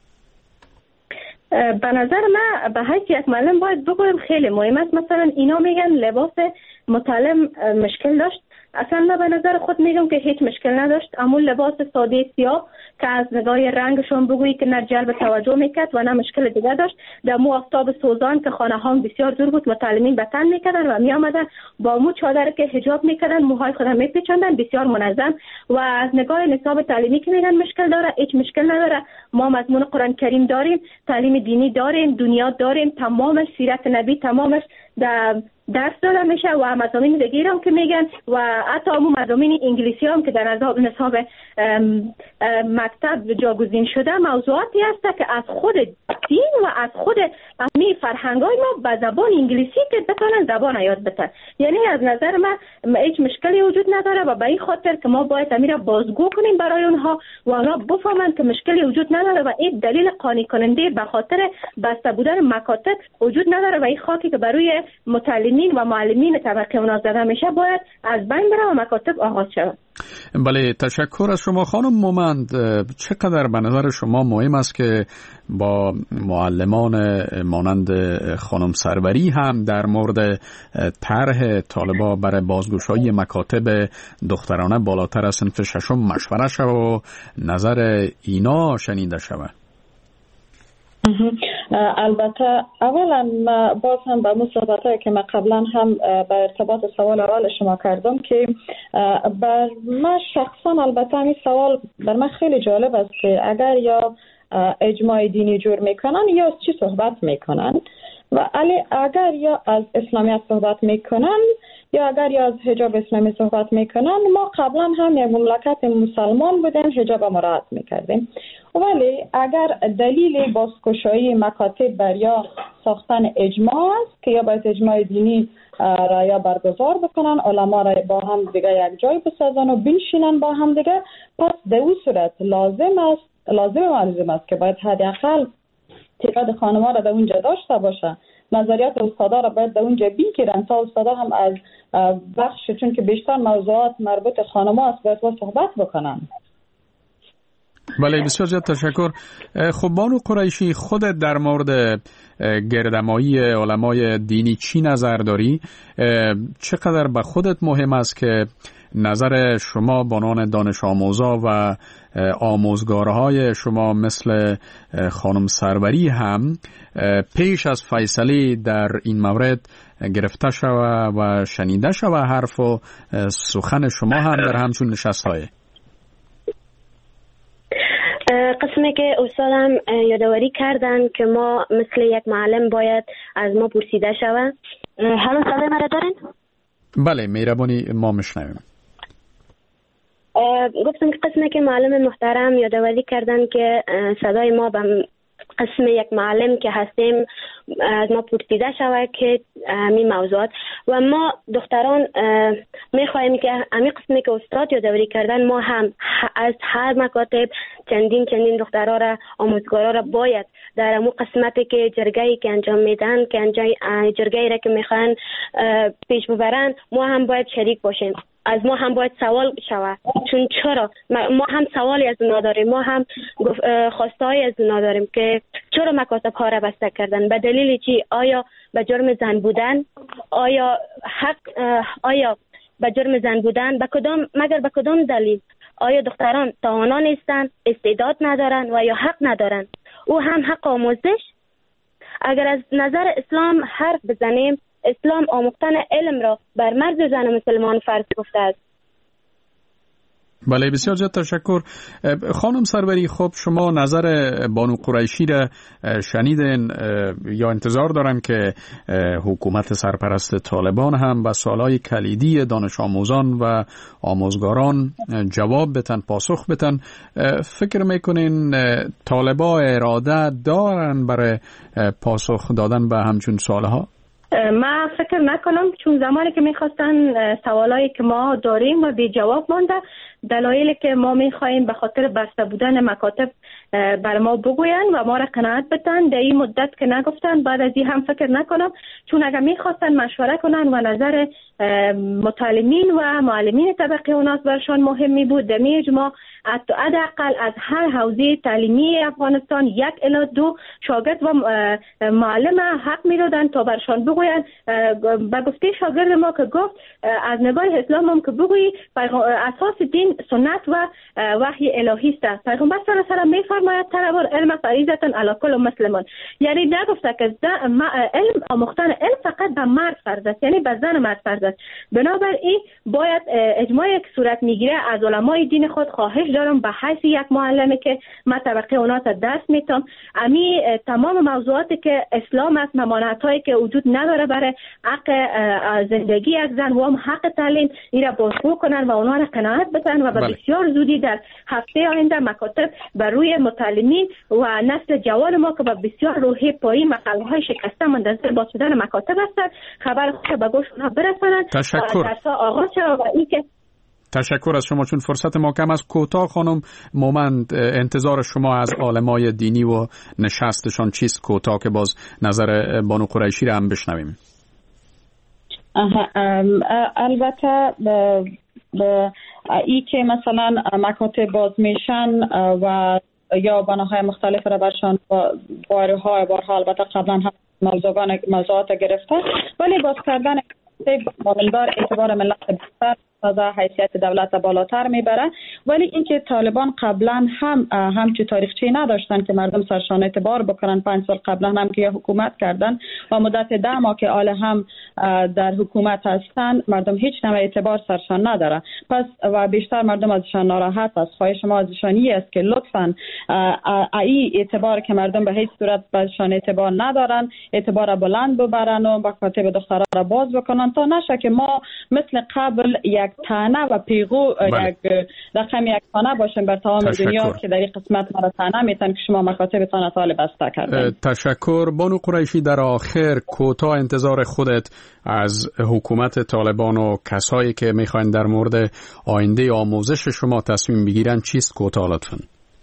به نظر من به حیث یک معلم باید بگویم خیلی مهم است. مثلا اینا میگن لباس متعلم مشکل داشت، اصلا من به نظر خود میگم که هیچ مشکل نداشت. اما لباس ساده سیاه که از نگاه رنگشون بگویی که نه جلب توجه میکرد و نه مشکل دیگه داشت. در مو آفتاب سوزان که خانه ها بسیار دور بود، متعلمین به تن میکردن و میآمدن با مو چادر که حجاب میکردن، موهای خود میپیچاندن، بسیار منظم. و از نگاه نصاب تعلیمی که میگن مشکل داره، هیچ مشکل نداره. ما مضمون قرآن کریم داریم، تعلیم دینی داریم، دنیا داریم، تمامش سیرت نبی تمامش در درس داده میشه و مضامین دیگه هم که میگن و حتی همون مضامین انگلیسی هم که در نصاب مکتب جاگزین شده موضوعاتی هست که از خود دین و از خود امی فرهنگای ما به زبان انگلیسی که بتونن زبان یاد بتن. یعنی از نظر من هیچ مشکلی وجود نداره و به این خاطر که ما باید امیر بازگو کنیم برای اونها و اونا بفهمن که مشکلی وجود نداره و این دلیل قانع کننده به خاطر بسته بودن مکاتب وجود نداره و این خاکی که برای متعلمین و معلمین طبقه اونا زده میشه باید از بین بره و مکاتب آغاز شود. بله، تشکر از شما خانم مومند. چقدر به نظر شما مهم است که با معلمان مانند خانم سروری هم در مورد طرح طالبا برای بازگشایی مکاتب دخترانه بالاتر از صنف ششم مشوره شود و نظر اینا شنیده شود؟ البته اولا باز هم به مصاحبه‌ای که من قبلا هم به ارتباط سوال اول شما کردم که بر من شخصا البته این سوال بر من خیلی جالب است که اگر یا اجماع دینی جور میکنن یا از چی صحبت میکنن و اگر یا از اسلامیت صحبت میکنن یا اگر یا از حجاب اسلامی صحبت میکنن. ما قبلا هم یک مملکت مسلمان بودیم، حجاب ما رعایت میکردیم، ولی اگر دلیل بازگشایی مکاتب بر یا ساختن اجماع است که یا باید اجماع دینی را یا برگزار بکنن، علما را با هم دیگه یک جای بسازن و بنشینن با هم دیگه، پس در اون صورت لازم است که باید حداقل تعداد خانم‌ها را در اونجا داشته باشه، نظریات استادا را باید در اونجا بگیرن تا استادا هم از بخش چون که بیشتر موضوعات مربوط خانم‌ها است باید صحبت بکنن. بله، بسیار زیاد تشکر. خب بانو قریشی، خودت در مورد گردمایی علمای دینی چی نظر داری؟ چقدر به خودت مهم است که نظر شما بانان دانش آموزا و آموزگارهای شما مثل خانم سروری هم پیش از فیصله در این مورد گرفته شود و شنیده شود حرف و سخن شما هم در همچون نشست‌های؟ قسمی که استادم یادآوری کردن که ما مثل یک معلم باید از ما پرسیده شود. حالا صدای مرا دارین؟ بله مهربانی ما میشنویم. گفتم که قسمی که معلم محترم یادآوری کردن که صدای ما به قسم یک معلم که هستیم از ما پرسیده شود که این موضوعات و ما دختران میخواهیم که همین قسمی که استاد یادآوری کردن ما هم از هر مکاتب چندین دخترها را آموزگارا را باید در امو قسمتی که جرگه‌ای که انجام میدن که جرگه‌ای را که میخوان پیش ببرن ما هم باید شریک باشیم. از ما هم باید سوال شود چون چرا ما هم سوالی از اونا داریم، ما هم خواسته‌ای از اونا داریم که چرا مکاتب ها را بسته کردن، به دلیل چی؟ آیا به جرم زن بودن؟ آیا به جرم زن بودن مگر به کدام دلیل؟ آیا دختران توانا نیستن، استعداد ندارن و یا حق ندارن؟ او هم حق آموزش. اگر از نظر اسلام حرف بزنیم، اسلام آموختن علم را بر مرد و زن مسلمان فرض گفته است. بله بسیار زیاد تشکر. خانم سروری، خب شما نظر بانو قریشی را شنیدین یا انتظار دارم که حکومت سرپرست طالبان هم به سوالای کلیدی دانش آموزان و آموزگاران جواب بدن، پاسخ بدن. فکر میکنین طالبان اراده دارن برای پاسخ دادن به همچون سوالها؟ ما فکر نکنم، چون زمانی که میخواستن سوالایی که ما داریم و بی جواب مانده، دلایلی که ما میخوایم به خاطر بسته بودن مکاتب بر ما بگوین و ما را قناعت بدن، در این مدت که نگفتن بعد از این هم فکر نکنم، چون اگر میخواستن مشوره کنن و نظر متعلمین و معلمین طبقه اوناس برشان مهمی بود، در اجماع حداقل از هر حوزه تعلیمی افغانستان 1 الی 2 شاگرد و معلم حق میدادن تا برشان بگوین. به گفته شاگرد ما که گفت از نگاه اسلام هم که بگویی اساس دین سنت و وحی الهی است. پیغمبر صلی الله علیه و میفرماید طلب العلم فریضه علی کل مسلمان، یعنی نگفته که علم آموختن علم فقط به مرد فرض است، یعنی به زن مرد فرض است. بنابراین باید اجماعی که صورت میگیره از علمای دین خود خواهش دارم به حیث یک معلمی که من طبقه اونها درس میتم، امی تمام موضوعاتی که اسلام است، ممانعتایی که وجود نداره برای حق زندگی یک زن و هم حق تعلیم، این را بازگو کنن و اونها را قناعت بدن و بسیار زودی در هفته آینده مکاتب بر روی متعلمین و نسل جوان ما که با بسیار روحی پایین مقاله‌های شکسته منتظر باز شدن مکاتب هستند خبر خوش به گوش اونها برسانند. تشکر. آغاز شد و این که تشکر از شما. چون فرصت ما کم است، کوتاه خانم مومند انتظار شما از عالمای دینی و نشستشان چیست؟ کوتاه که باز نظر بانو قریشی را هم بشنویم. البته ای که مثلا مکاتب باز میشن و یا بناهای مختلف را برشان بارها البته قبلا هم موضوعات گرفته، ولی باز کردن مالدار اعتبار ملت بیشتر تازه حیثیت دولت بالاتر میبره. ولی اینکه طالبان قبلا هم همچی تاریخچه‌ای نداشتن که مردم سرشان اعتبار بکنن. 5 سال قبلا هم که حکومت کردن و مدت 10 ماه که آل هم در حکومت هستن، مردم هیچ نوع اعتبار سرشان نداره. پس و بیشتر مردم ازشان ناراحت است. خواهش ما ازشانی است که لطفاً ای اعتبار که مردم به هیچ صورت بهشان اعتبار ندارن، اعتبار بلند ببرن و مکاتب دخترها را باز بکنن تا نشه که ما مثل قبل یک تانه و پیغو یک رقم یک تانه باشیم بر تمام دنیا که در این قسمت ما را تانه میتن که شما مکاتبتان طالب بسته کردن. تشکر. بانو قریشی، در آخر کوتاه انتظار خودت از حکومت طالبان و کسایی که میخواین در مورد آینده آموزش شما تصمیم بگیرن چیست؟ کوتاه لطفاً.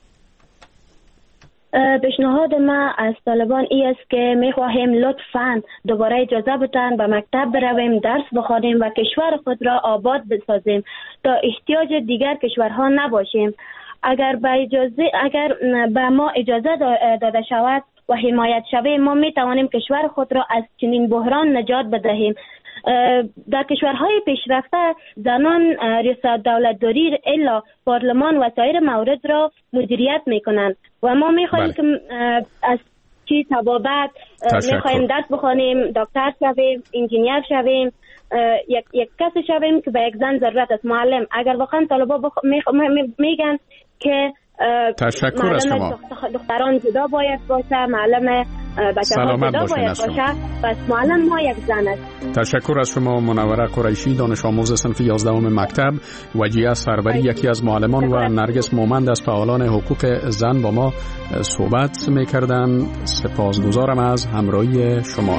پیشنهاد ما از طالبان این است که میخواهیم لطفاً دوباره اجازه بدن به مکتب برویم، درس بخوانیم و کشور خود را آباد بسازیم تا احتیاج دیگر کشورها نباشیم. اگر به ما اجازه داده شود و حمایت شویم، ما میتوانیم کشور خود را از چنین بحران نجات بدهیم. در کشورهای پیشرفته زنان ریاست دولتداری الا پارلمان و سایر موارد را مدیریت میکنند و ما میخواهیم که از چی تبابت میخواهیم درس بخوانیم، دکتر شویم، انجینیر شویم، یک کسی شویم که به یک زن ضرورت است. معلم اگر واقعا طلبا میگن که تشکر از شما. دختران جدا باید باشه، معلم بچه ها جدا باید باشه. پس معلم ما یک زن است. تشکر از شما منوره قریشی، دانش آموز صنف 11 مکتب، وجیه سروری یکی از معلمان و نرگس مومند از فعالان حقوق زن با ما صحبت می‌کردند. سپاسگزارم از همراهی شما.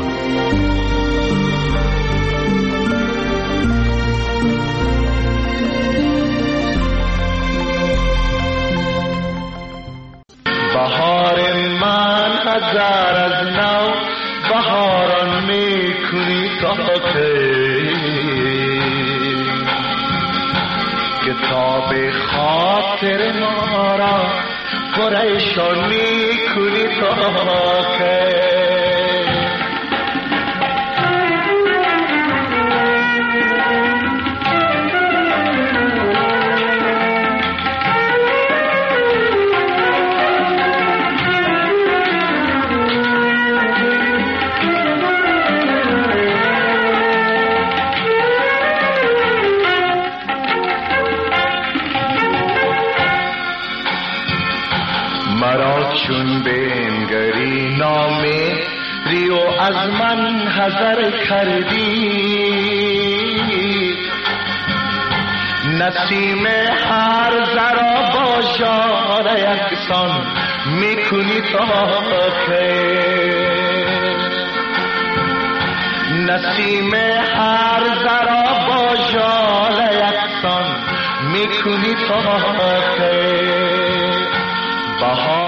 بهار من هزار از نو بهاران میکنی تا کتاب خاطر ما را پریشان میکنی تا چون بنگری نامه ریو از من حذر کردی، نسیم هر ذرا با ژاله یکسان میکنی تا که نسیم هر ذرا با ژاله یکسان میکنی تا که بهار